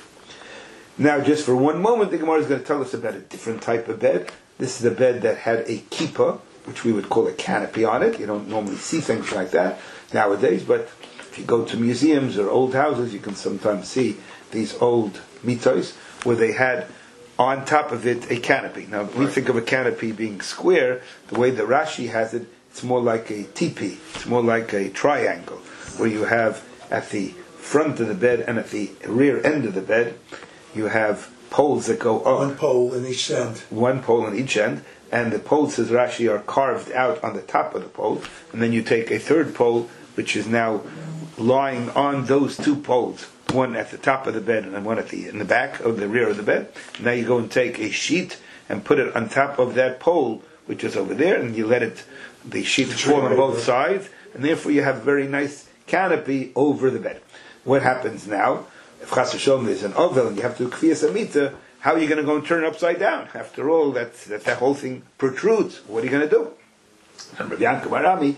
Now, just for one moment, the Gemara is going to tell us about a different type of bed. This is a bed that had a kippah, which we would call a canopy on it. You don't normally see things like that nowadays, but if you go to museums or old houses, you can sometimes see these old mitos where they had on top of it a canopy. Now, we think of a canopy being square. The way the Rashi has it, it's more like a teepee. It's more like a triangle, where you have at the front of the bed and at the rear end of the bed, you have poles that go up. One pole in each end. One pole in each end, and the poles, says Rashi, are carved out on the top of the pole, and then you take a third pole, which is now lying on those two poles, one at the top of the bed and one at the in the back of the rear of the bed. Now you go and take a sheet and put it on top of that pole, which is over there, and you let it, the sheet fall on both sides, and therefore you have a very nice canopy over the bed. What happens now? If Chas v'Shalom is an ovel and you have to do kfiyas amita, how are you going to go and turn it upside down? After all, that that, that whole thing protrudes. What are you going to do? And Rabbi Yankel Barami,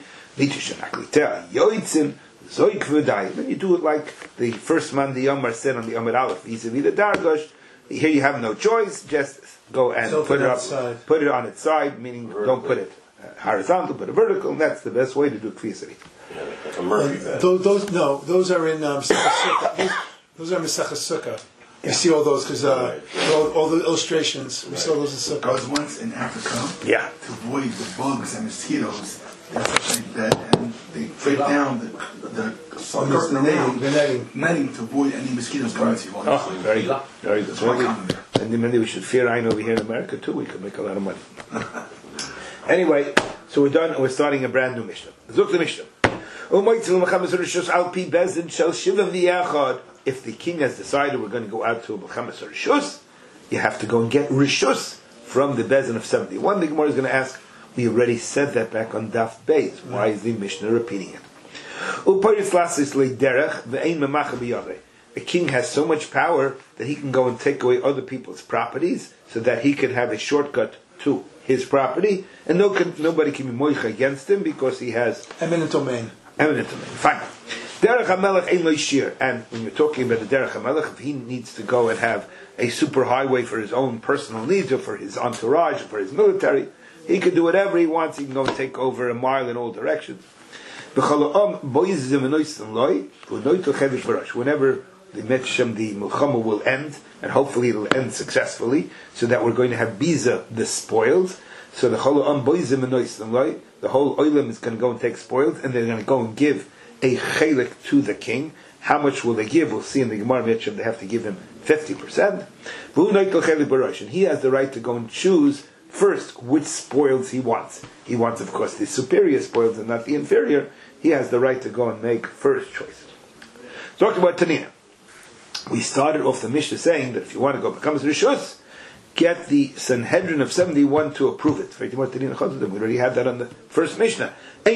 then you do it like the first man the Yomar said on the Amud Aleph, vis-a-vis the Dargosh. Here you have no choice, just go and So put it up, outside. put it on its side, meaning vertical. Don't put it uh, horizontal, put it vertical, and that's the best way to do kfiyas amita. Yeah, like a Murphy bed. Those, those no, those are in um, Sukkah. Those, those are Mesechus Sukkah. You see all those because uh, all, all the illustrations. We saw those in I was Sukkah. once in Africa Yeah. to avoid the bugs and mosquitoes. That's like that, and they break down the the, the, the netting, The netting. netting to avoid any mosquitoes coming to you. Oh, very good. Very good. So we, and maybe we should fear Ein over here in America too. We could make a lot of money. Anyway, so we're done and we're starting a brand new Mishnah. Zuk the Mishnah. If the king has decided we're going to go out to a B'chamas or Rishus, you have to go and get Rishus from the Bezin of seventy-one. The Gemara is going to ask, we already said that back on Daf Beis. Why is the Mishnah repeating it? A king has so much power that he can go and take away other people's properties so that he can have a shortcut to his property, and no can, nobody can be moich against him because he has Eminent domain. eminent domain. Fine. Derech HaMelech ein lo yishir. And when you're talking about the Derech HaMelech, if he needs to go and have a super highway for his own personal needs or for his entourage or for his military, he can do whatever he wants. He can go and take over a mile in all directions. Whenever the Metchem, the Milchama will end, and hopefully it'll end successfully, so that we're going to have Biza, the spoils. So the whole the whole oilam is going to go and take spoils, and they're going to go and give a chelik to the king. How much will they give? We'll see in the Gemara Metchem they have to give him fifty percent. And he has the right to go and choose first which spoils he wants. He wants, of course, the superior spoils and not the inferior. He has the right to go and make first choice. Talking about Tanina. We started off the Mishnah saying that if you want to go become Rishus, get the Sanhedrin of seventy-one to approve it. We already had that on the first Mishnah.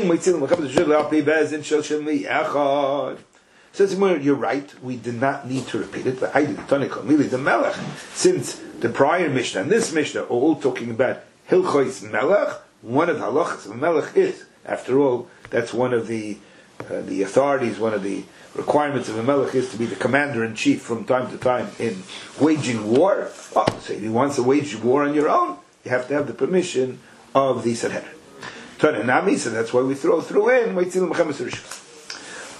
Says you're right, we did not need to repeat it, but I did the Melech. Since the prior Mishnah and this Mishnah are all talking about Hilchois Melech, one of the halachas of Melech is, after all, that's one of the uh, the authorities, one of the requirements of a Melech is to be the commander-in-chief from time to time in waging war. Oh, so if he wants to wage war on your own, you have to have the permission of the Sanhedrin. Tananami, so that's why we throw through in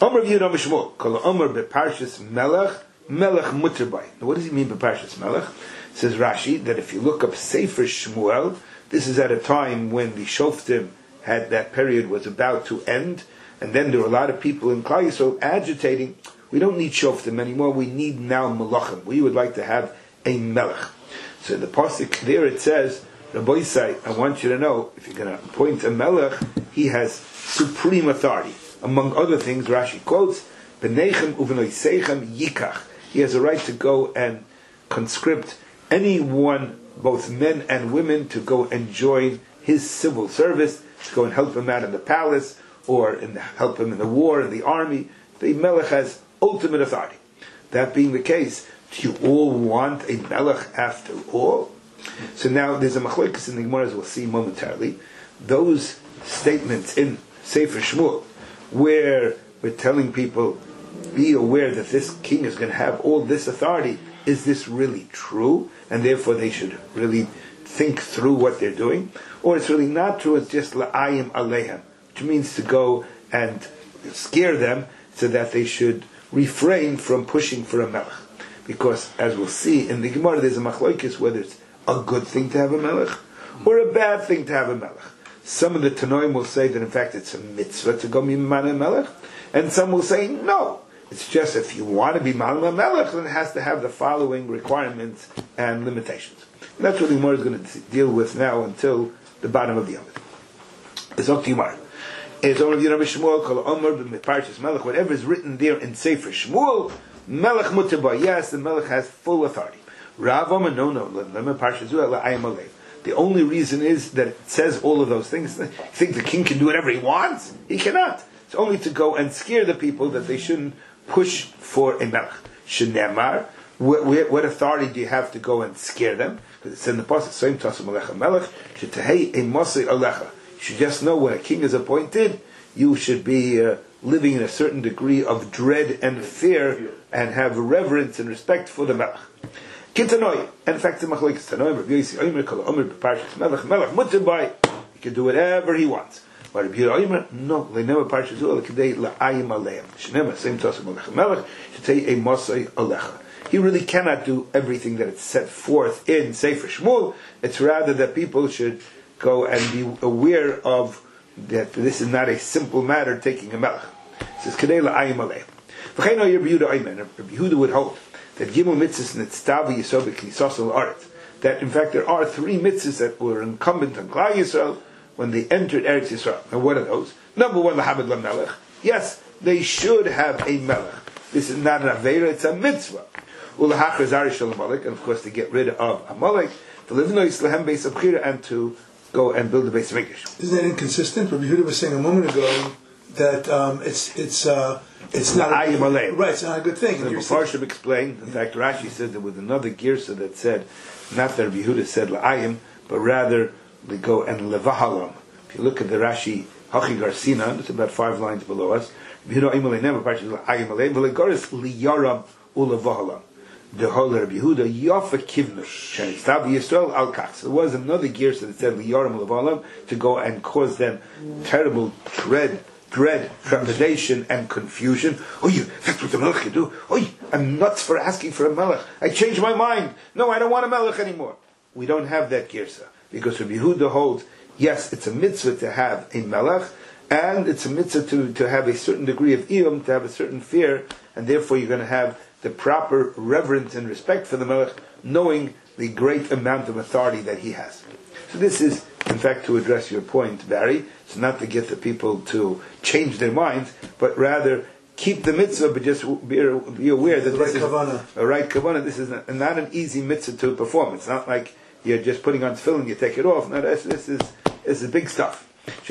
Omer Yehuda Mishmul, Kol Omer beParshas Melech, Melech Mutterbai. Now, what does he mean beParshas Melech? Says Rashi that if you look up Sefer Shmuel, this is at a time when the Shoftim had that period was about to end, and then there were a lot of people in Klal Yisrael agitating. We don't need Shoftim anymore. We need now Melachim. We would like to have a Melech. So the pasuk there it says, Rabbi Yisai, I want you to know, if you're going to appoint a Melech, he has supreme authority. Among other things, Rashi quotes, B'neichem uv'noiseichem yikach. He has a right to go and conscript anyone, both men and women, to go and join his civil service, to go and help him out in the palace, or in the, help him in the war, in the army. The Melech has ultimate authority. That being the case, do you all want a Melech after all? So now there's a machlokes in the Gemara, as we'll see momentarily. Those statements in Sefer Shmuel, where we're telling people, be aware that this king is going to have all this authority, is this really true? And therefore they should really think through what they're doing? Or it's really not true, it's just la'ayim alehem, which means to go and scare them so that they should refrain from pushing for a melech. Because, as we'll see in the Gemara, there's a machlokes whether it's a good thing to have a melech or a bad thing to have a melech. Some of the Tanoim will say that in fact it's a mitzvah to go miman a melech, and some will say no, it's just if you want to be man a melech, then it has to have the following requirements and limitations. And that's what the Gemara is going to deal with now until the bottom of the Amud. It's up to Gemara. It's only Yehuda Shmuel, Kol Omer beParshas Melech. Whatever is written there in Sefer Shmuel, Melech Mutterbai. Yes, the Melech has full authority. Rav Omer, no, no, Parshas La'ayim Alev. The only reason is that it says all of those things. You think the king can do whatever he wants? He cannot. It's only to go and scare the people that they shouldn't push for a melech. Shenemar, what, what authority do you have to go and scare them? Because it's in the pasuk, Soim Tasum Alecha Melech, Shetahei a Mosei Alecha. You should just know when a king is appointed, you should be uh, living in a certain degree of dread and fear, and have reverence and respect for the melech. Kitanoi, and in fact, the machlokes Tanoi, Rabbi Yossi Omer, Kol Omer beParshas Melech, Melech Mutterbai. He can do whatever he wants. But Rabbi Yehuda Omer, no, Le'nema Parshas Ul Kedei La'ayim Aleim. Shnema Same Tosam Alecha Melech, Shetei a Mosei Alecha. He really cannot do everything that it's set forth in Sefer Shmuel. It's rather that people should go and be aware of that this is not a simple matter taking a melech. It says Kedei La'ayim Aleim. V'cheino Rabbi Yehuda Omer, Rabbi Yehuda would hold that Gimel mitzvahs Nitztavi Yisod B'Knisas L'Aretz, that in fact there are three mitzvahs that were incumbent on Klal Yisrael when they entered Eretz Yisrael. And what are those? Number one, L'Hamid L'Melech. Yes, they should have a melech. This is not an Aveira, it's a mitzvah. U'L'Hachar Zari Shel Amalek, and of course to get rid of Amalek, to live in Yisrael Beis Abchira, and to go and build the Beis Hamikdash. Isn't that inconsistent? Rabbi Yehuda was saying a moment ago that um, it's it's uh, it's not a good, right. It's not a good thing. And the Mepharshim explained. In fact, Rashi says there was another girsa that said not that Rabbi Yehuda said la'ayim, but rather they go and levahalam. If you look at the Rashi Hachi Garsina, it's about five lines below us. Rabbi Yehuda imalei never parshas la'ayim alei v'legoris liyaram ulevahalam. The whole Rabbi Yehuda yafa kivnu shenitztav Yisrael al kach. There was another girsa that said liyaram ulevahalam to go and cause them terrible dread. Dread, trepidation, and confusion. Oh, you, that's what the melech can do. Oh, I'm nuts for asking for a melech. I changed my mind. No, I don't want a melech anymore. We don't have that girsa. Because Rabbi Yehuda holds, yes, it's a mitzvah to have a melech, and it's a mitzvah to, to have a certain degree of iyum, to have a certain fear, and therefore you're going to have the proper reverence and respect for the melech, knowing the great amount of authority that he has. So this is, in fact, to address your point, Barry. It's not to get the people to change their minds, but rather keep the mitzvah, but just be, be aware that this is a right kavanah. This is not, not an easy mitzvah to perform. It's not like you're just putting on tefillin, you take it off. No, this, this is this is big stuff.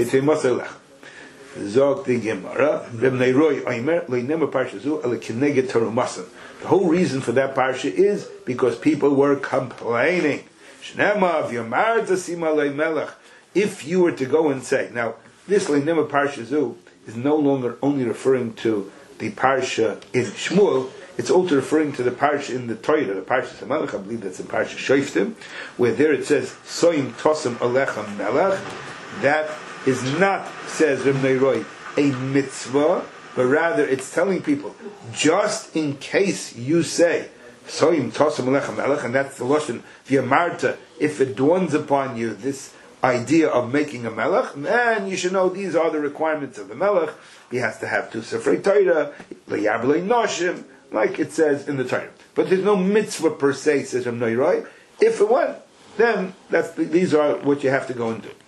Zog the Gemara, the whole reason for that parsha is because people were complaining. If you were to go and say, now this Leinema Parsha Zu is no longer only referring to the parsha in Shmuel, it's also referring to the parsha in the Torah, the parsha Melech. I believe that's in parsha Shoftim, where there it says Soim Tosam Alecha Melech. That is not, says Reb Neiroi, a mitzvah, but rather it's telling people, just in case you say, Soim Tosam Alechem Melech, and that's the Lashon V'yamarta, if it dawns upon you this idea of making a Melech, then you should know these are the requirements of the Melech. He has to have two Sefrei Torah, Le'yablei Noshim, like it says in the Torah. But there's no mitzvah per se, says Rav Noiroi. If it went, then that's the, these are what you have to go and do.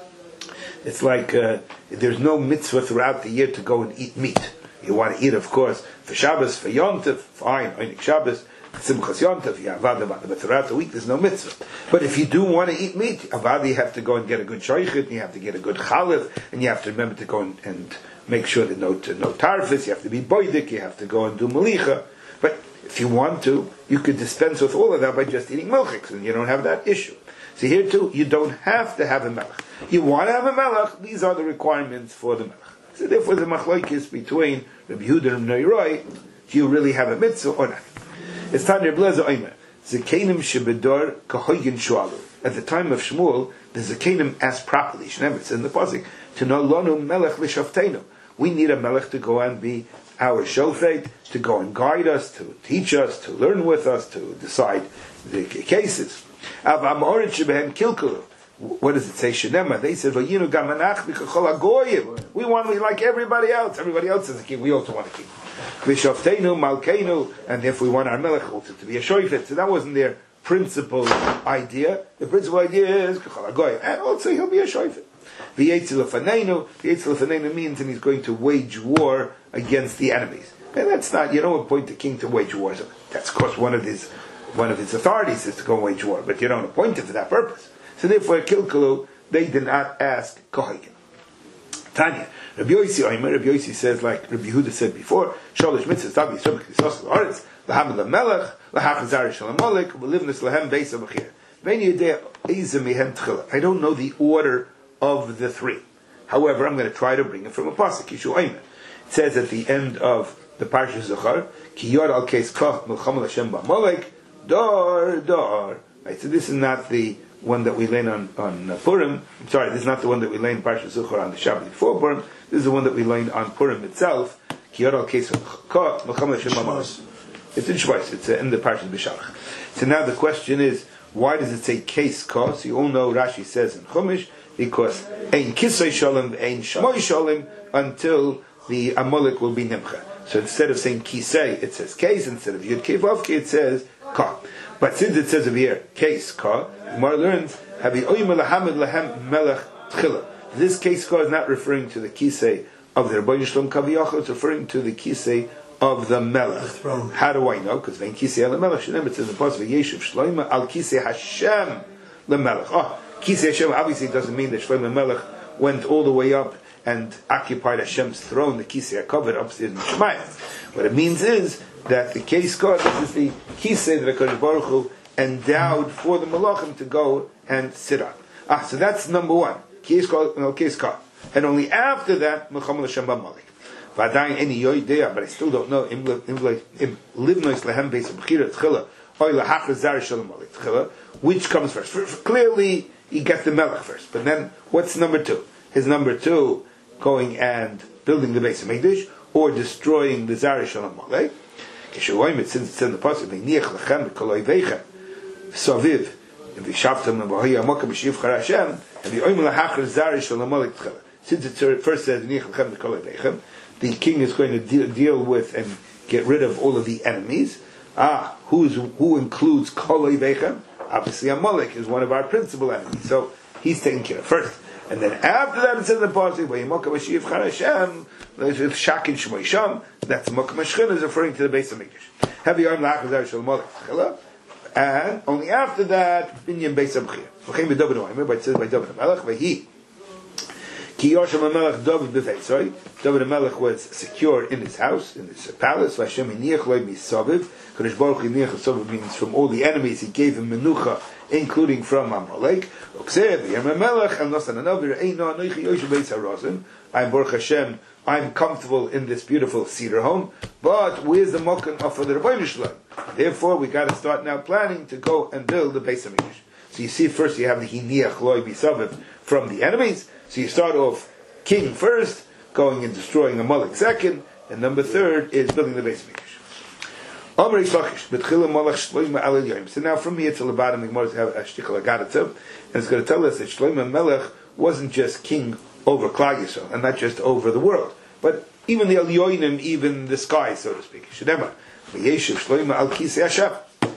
It's like uh, there's no mitzvah throughout the year to go and eat meat. You want to eat, of course, for Shabbos, for Yom Tov, fine, Einik Shabbos, Simchas Yom Tov, Yavad, but throughout the week there's no mitzvah. But if you do want to eat meat, Avad, you have to go and get a good shoichet, and you have to get a good chalev, and you have to remember to go and, and make sure that no, no tarfis, you have to be boidik, you have to go and do malicha. But if you want to, you could dispense with all of that by just eating milchiks, and you don't have that issue. So here too, you don't have to have a melech. You want to have a melech, these are the requirements for the melech. So therefore the machlokes between Rabbi Yehuda and Noiroi, do you really have a mitzvah or not? It's Tanya Blazer Omer. Zakenim shebedor kahoyin shualu. At the time of Shmuel, the Zakenim asked properly, Shneim, it's in the pasuk, to know lonu melech l'shaftenu. We need a melech to go and be our shofet, to go and guide us, to teach us, to learn with us, to decide the cases. Av amorin shebehen kilkulu. What does it say? Shenema. They said, "Vayinu gamanach b'kachol hagoyim." We want to be like everybody else. Everybody else is a king. We also want a king. V'shavteinu malkeinu, and if we want our melech also to be a shofet, so that wasn't their principal idea. The principal idea is kachol hagoyim, and also he'll be a shofet. V'yetzel lefaneinu. V'yetzel lefaneinu means, and he's going to wage war against the enemies. And that's not. You don't appoint the king to wage war. So that's of course one of his one of his authorities is to go wage war, but you don't appoint him for that purpose. So therefore, Kilkalu, they did not ask Kohagen. Tanya, Rabbi Yossi Omer, Rabbi Yossi says, like Rabbi Yehuda said before, Sholish mitzvahs tabi yisrael k'kisos l'oretz, l'ham l'melech, l'hach zari shel ha'molek, v'livnus l'hem beis ha'bechir. V'eni yedei eize mihem tchila. I don't know the order of the three. However, I'm going to try to bring it from a pasuk. Yishu Omer. It says at the end of the Parsha Zachar, Ki yor al keis koch milcham l'Hashem ba'molek, dor, dor. Right, so this is not the one that we learn on, on uh, Purim. I'm sorry, this is not the one that we learned in Parsha Zuchar on the Shabbat before Purim. This is the one that we learned on Purim itself. It's in Shvais. It's uh, in the Parsha B'Shalach. So now the question is, why does it say case ka? So you all know Rashi says in Chumash, because ein kisay shalom, ein shmoy shalom, until the Amalek will be nimcha. So instead of saying kisay, it says case. Instead of yud kei vav kei, it says ka. But since it says over here, case ka, Gemara learns, this case ka is not referring to the kisei of the Rebbeinu Shalom Kaviyachol, it's referring to the kisei of the Melech. How do I know? Because then kisei al Melech, it says in the pasuk Yeshuv Shloima al kisei Hashem le Melech. Oh, kisei Hashem obviously doesn't mean that Shloima Melech went all the way up and occupied Hashem's throne, the kisei covered upstairs in Shemayim. What it means is that the case ka, this is the kisei that HaKadosh Baruch Hu endowed for the Malachim to go and sit on. Ah, so that's number one. Case ka, no, case ka. And only after that, Melcham L'Shem B'Malek. V'adayin eni yoidea, but I still don't know, im livnois lehem beis ha'bechira t'chila, oy lahachar zari shel ha'malek t'chila, which comes first? For, for, clearly, you get the Melech first. But then, what's number two? Is number two going and building the Beis HaMikdash, or destroying the zari shel ha'malek? Since it's in the pasuk, v'niach lechem b'kol oivechem, Saviv, and Vishavtam and Vahiyah Mokah B'Shivchar Hashem, and the Oimel HaChar Zari Shel HaMalek T'chela. Since it first says V'niach Lechem B'Kol Oivechem, the king is going to deal, deal with and get rid of all of the enemies. Ah, who's who includes Kol Oivechem? Obviously, Amalek is one of our principal enemies, so he's taken care of first. And then after that, it says in the pasuk Vahiyah Mokah B'Shivchar Hashem, Shakin Shmoy Sham. That's Mokah Meshchin is referring to the Beis HaMikdash. Have the Oimel HaChar Zari Shel HaMalek T'chela. And only after that, Binyan Beis HaBechir. V'chein b'David Oimer, but it says by David HaMelech, v'hi. Ki Yosham HaMelech David b'Veitzoi. David HaMelech was secure in his house, in his palace. V'Hashem iniach loy misaviv. Kadosh Baruch Hu iniach misaviv means from all the enemies, he gave him menucha, including from Amalek. Uksev, V'yam HaMelech, and Nosan HaNavi, Re'eino Anoichi Yoshem Beis HaRozim. I'm Baruch Hashem, I'm comfortable in this beautiful cedar home, but where's the mokken of the Rebbeinu Shalom? Therefore, we got to start now planning to go and build the Beis HaMikdash. So you see, first you have the hiniach loy bisaviv from the enemies. So you start off king first, going and destroying Amalek second, and number third is building the base of Mikdash. Amrei Lakish, B'tchila Malach Shloima Al Yoyim. So now from here till the bottom, the Gemara have a shtickle agadativ, and it's going to tell us that Shloima Melech wasn't just king over Klal Yisrael, and not just over the world, but even the Al Yoinim, even the sky, so to speak. Shedema, V'yeshiv Shloima Al Kisei Hashem.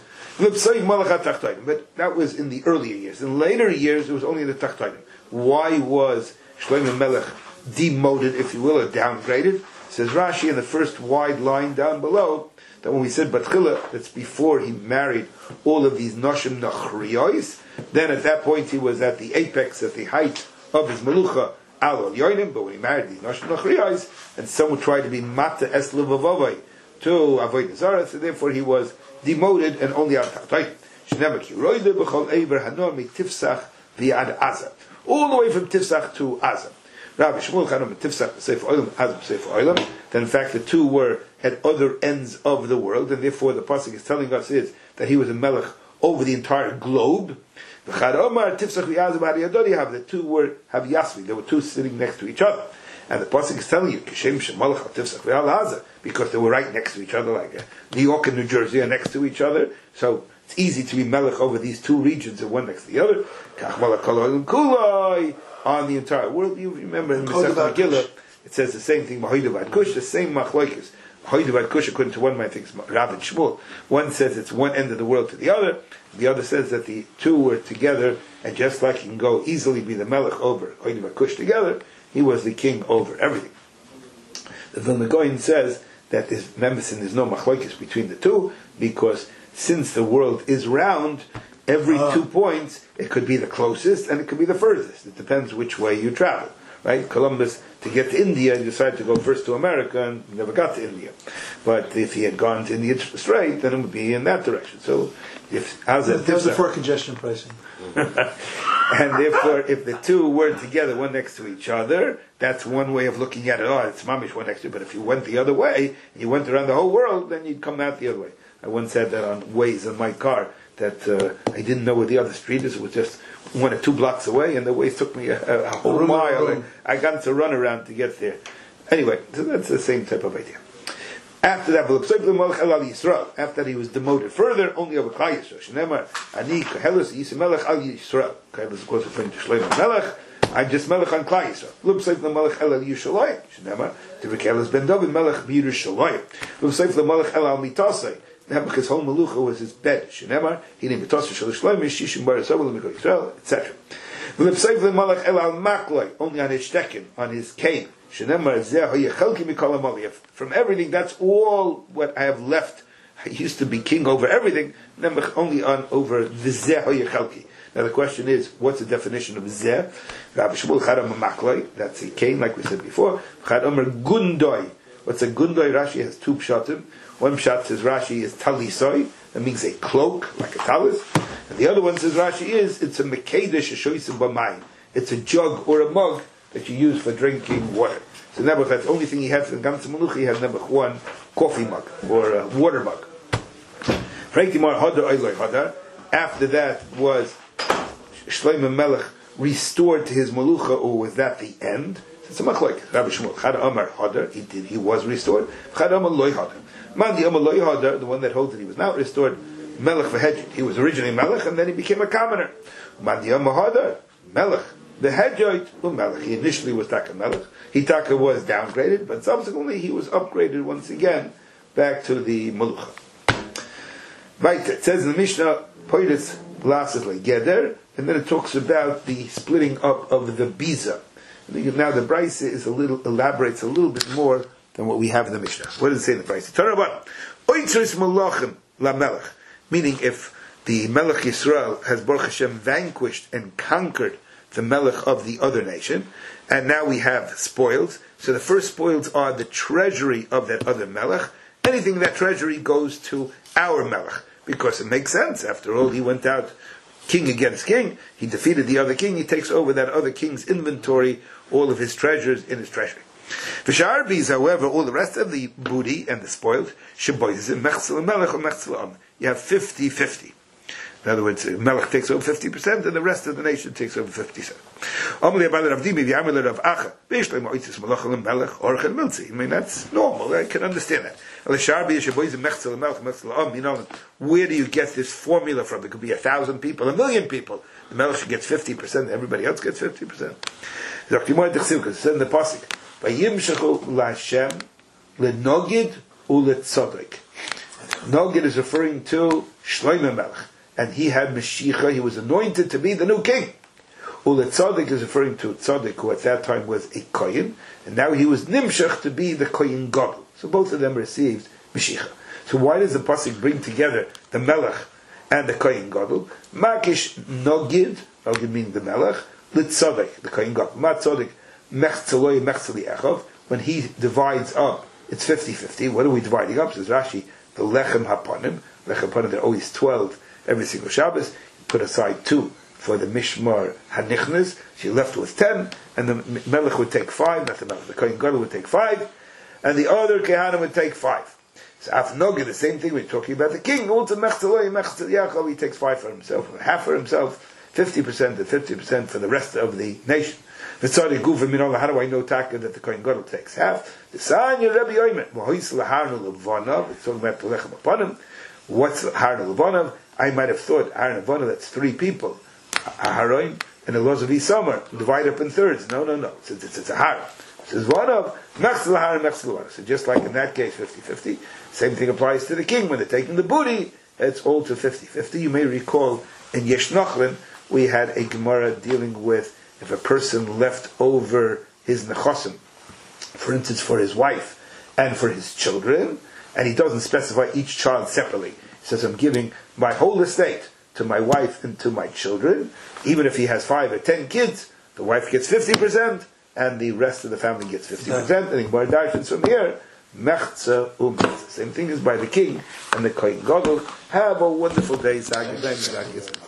But that was in the earlier years. In later years, it was only the Tachtainim. Why was Shlomo Melech demoted, if you will, or downgraded? Says Rashi in the first wide line down below, that when we said Batchila, that's before he married all of these Noshim Nachriyos, then at that point he was at the apex, at the height of his Melucha, Al Yoinim, but when he married these Noshim Nachriyos, and someone tried to be Mata Es Levavavai to avoid Zara, so therefore he was demoted and only out of Tachtainim. All the way from Tifsach to Azam. Rabbi Shmuel Chanam Tifsach Sefer Olam, Azam Sefer Olam. Then in fact the two were at other ends of the world, and therefore the pasuk is telling us is that he was a melech over the entire globe. The two were have Yasvi. There were two sitting next to each other, and the pasuk is telling you because they were right next to each other, like New York and New Jersey are next to each other. So it's easy to be melech over these two regions, and one next to the other. On the entire world, you remember in Masechet Megillah, it says the same thing. Mahoidavat Kush, the same machlokes. Mahoidavat Kush, according to one, I think it's Rav and Shmuel. One says it's one end of the world to the other. The other says that the two were together, and just like he can go easily be the melech over Mahoidavat Kush together, he was the king over everything. The Vilna Gaon says that there's membesin, there's no machlokes between the two, because since the world is round, every uh. two points, it could be the closest and it could be the furthest. It depends which way you travel. Right? Columbus, to get to India, he decided to go first to America and never got to India. But if he had gone to India straight, then it would be in that direction. So, if how's that? Those are for congestion pricing. And therefore, if the two were together, one next to each other, that's one way of looking at it. Oh, it's mamish one next to you. But if you went the other way, and you went around the whole world, then you'd come out the other way. I once had that on Waze in my car, that uh, I didn't know where the other street is. It was just one or two blocks away, and the Waze took me a, a whole mile. And I got to run around to get there. Anyway, so that's the same type of idea. After that, after that he was demoted further, only over Klal Yisrael. Shneimar, Ani Koheles Yisamelech Al Yisrael. Koheles of course referring to Shlomo Melech. I'm just Melech on Klal Yisrael. Lub Seif LeMelech El Al Yushalayim. Shneimar, Tivikeles Ben David Melech B'Yerushalayim. Lub Seif LeMelech El Al Mitasei. His whole melucha was his bed. Shneimar, he named Mitasei Shel Shlomo, Shishim Bar Yisrael, L'Mikol Yisrael, et cetera. Lub Seif LeMelech El Al Makloi, only on his shtekin, on his cane. From everything, that's all what I have left. I used to be king over everything, only on over the Zeh Hayachalki. Now the question is, what's the definition of Zeh? Rabbi Shmuel Chadam Makloi, that's a cane, like we said before. Chadam Gundoi. What's a Gundoi? Rashi has two pshatim. One pshat says Rashi is Talisoi, that means a cloak, like a talis. And the other one says Rashi is, it's a Mekedesh Shoisim B'mayim. It's a jug or a mug that you use for drinking water. So Nebuch, the only thing he had for the Gamsa Melucha, he had Nebuch one coffee mug, or a water mug. After that was Shlomo Melech restored to his Melucha, or was that the end? So it's a machlok. Rabbi Shmuel, Chad Amar Hadar, he did, he was restored. Chad Amar Loi Hadar. Man the Amar Loi Hadar, the one that holds that he was not restored, Melech v'Hedjid. He was originally Melech, and then he became a commoner. Man the Amar Hadar, Melech. The Hedjite Melech, he initially was Taka Melech. Hitaka was downgraded, but subsequently he was upgraded once again back to the Melucha. Right, it says in the Mishnah, Poiris Lasas Geder, and then it talks about the splitting up of the Biza. Now the Brisa is a little elaborates a little bit more than what we have in the Mishnah. What does it say in the Brisa? Taraban, Oitzeris Malachim La Melech, meaning if the Melech Yisrael has Baruch Hashem vanquished and conquered the melech of the other nation, and now we have spoils. So the first spoils are the treasury of that other melech. Anything in that treasury goes to our melech, because it makes sense. After all, he went out king against king. He defeated the other king. He takes over that other king's inventory, all of his treasures in his treasury. V'sharbis, however, all the rest of the booty and the spoils, you have fifty-fifty. In other words, Melech takes over fifty percent, and the rest of the nation takes over fifty percent. I mean, that's normal. I can understand that. You know, where do you get this formula from? It could be a thousand people, a million people. The Melech gets fifty percent, everybody else gets fifty percent. It's in the Pasuk. Nogid is referring to Shlomo Melech, and he had Mashiach, he was anointed to be the new king. Ulet Tzaddik is referring to Tzaddik, who at that time was a Kohen, and now he was Nimshach to be the Kohen Gadol. So both of them received Mashiach. So why does the Pasuk bring together the Melech and the Kohen Gadol? Makish Nogid, Nogid meaning the Melech, Lit Tzaddik, the Kohen Gadol. Ma Tzaddik, Mech Tzaloi, Mech Tzali Echov. When he divides up, it's fifty-fifty. What are we dividing up? Says Rashi, the Lechem Hapanim. Lechem Hapanim, there are always twelve every single Shabbos. You put aside two for the Mishmar Hanichnas. So you're left with ten, and the Melech would take five, not the Melech, the Kohen Gadol would take five, and the other Kehanim would take five. So Af Noga, the same thing, we're talking about the king. Also Mech Tzaloi, Mech Tzali Yaakov, he takes five for himself, half for himself, fifty percent and fifty percent for the rest of the nation. How do I know Taka that the Kohen Gadol takes half? The Sanya Rebbe Yoimet. It's talking about the Lechem Aponim. What's Harna Levanav? I might have thought Harna Levanav, that's three people. Aharon and Elozov Isamar, divide up in thirds. No, no, no. It's, it's, it's a Har. It says one of Mechzel Har and Mechzel Levanav. So just like in that case, fifty-fifty, same thing applies to the king. When they're taking the booty, it's all to fifty-fifty. You may recall in Yesh Nachlin, we had a Gemara dealing with if a person left over his nechosim, for instance, for his wife and for his children, and he doesn't specify each child separately. He says, I'm giving my whole estate to my wife and to my children. Even if he has five or ten kids, the wife gets fifty percent, and the rest of the family gets fifty percent. And the Gemara dashes from here, mechza umechza. Same thing as by the king and the Kohen Gadol. Have a wonderful day.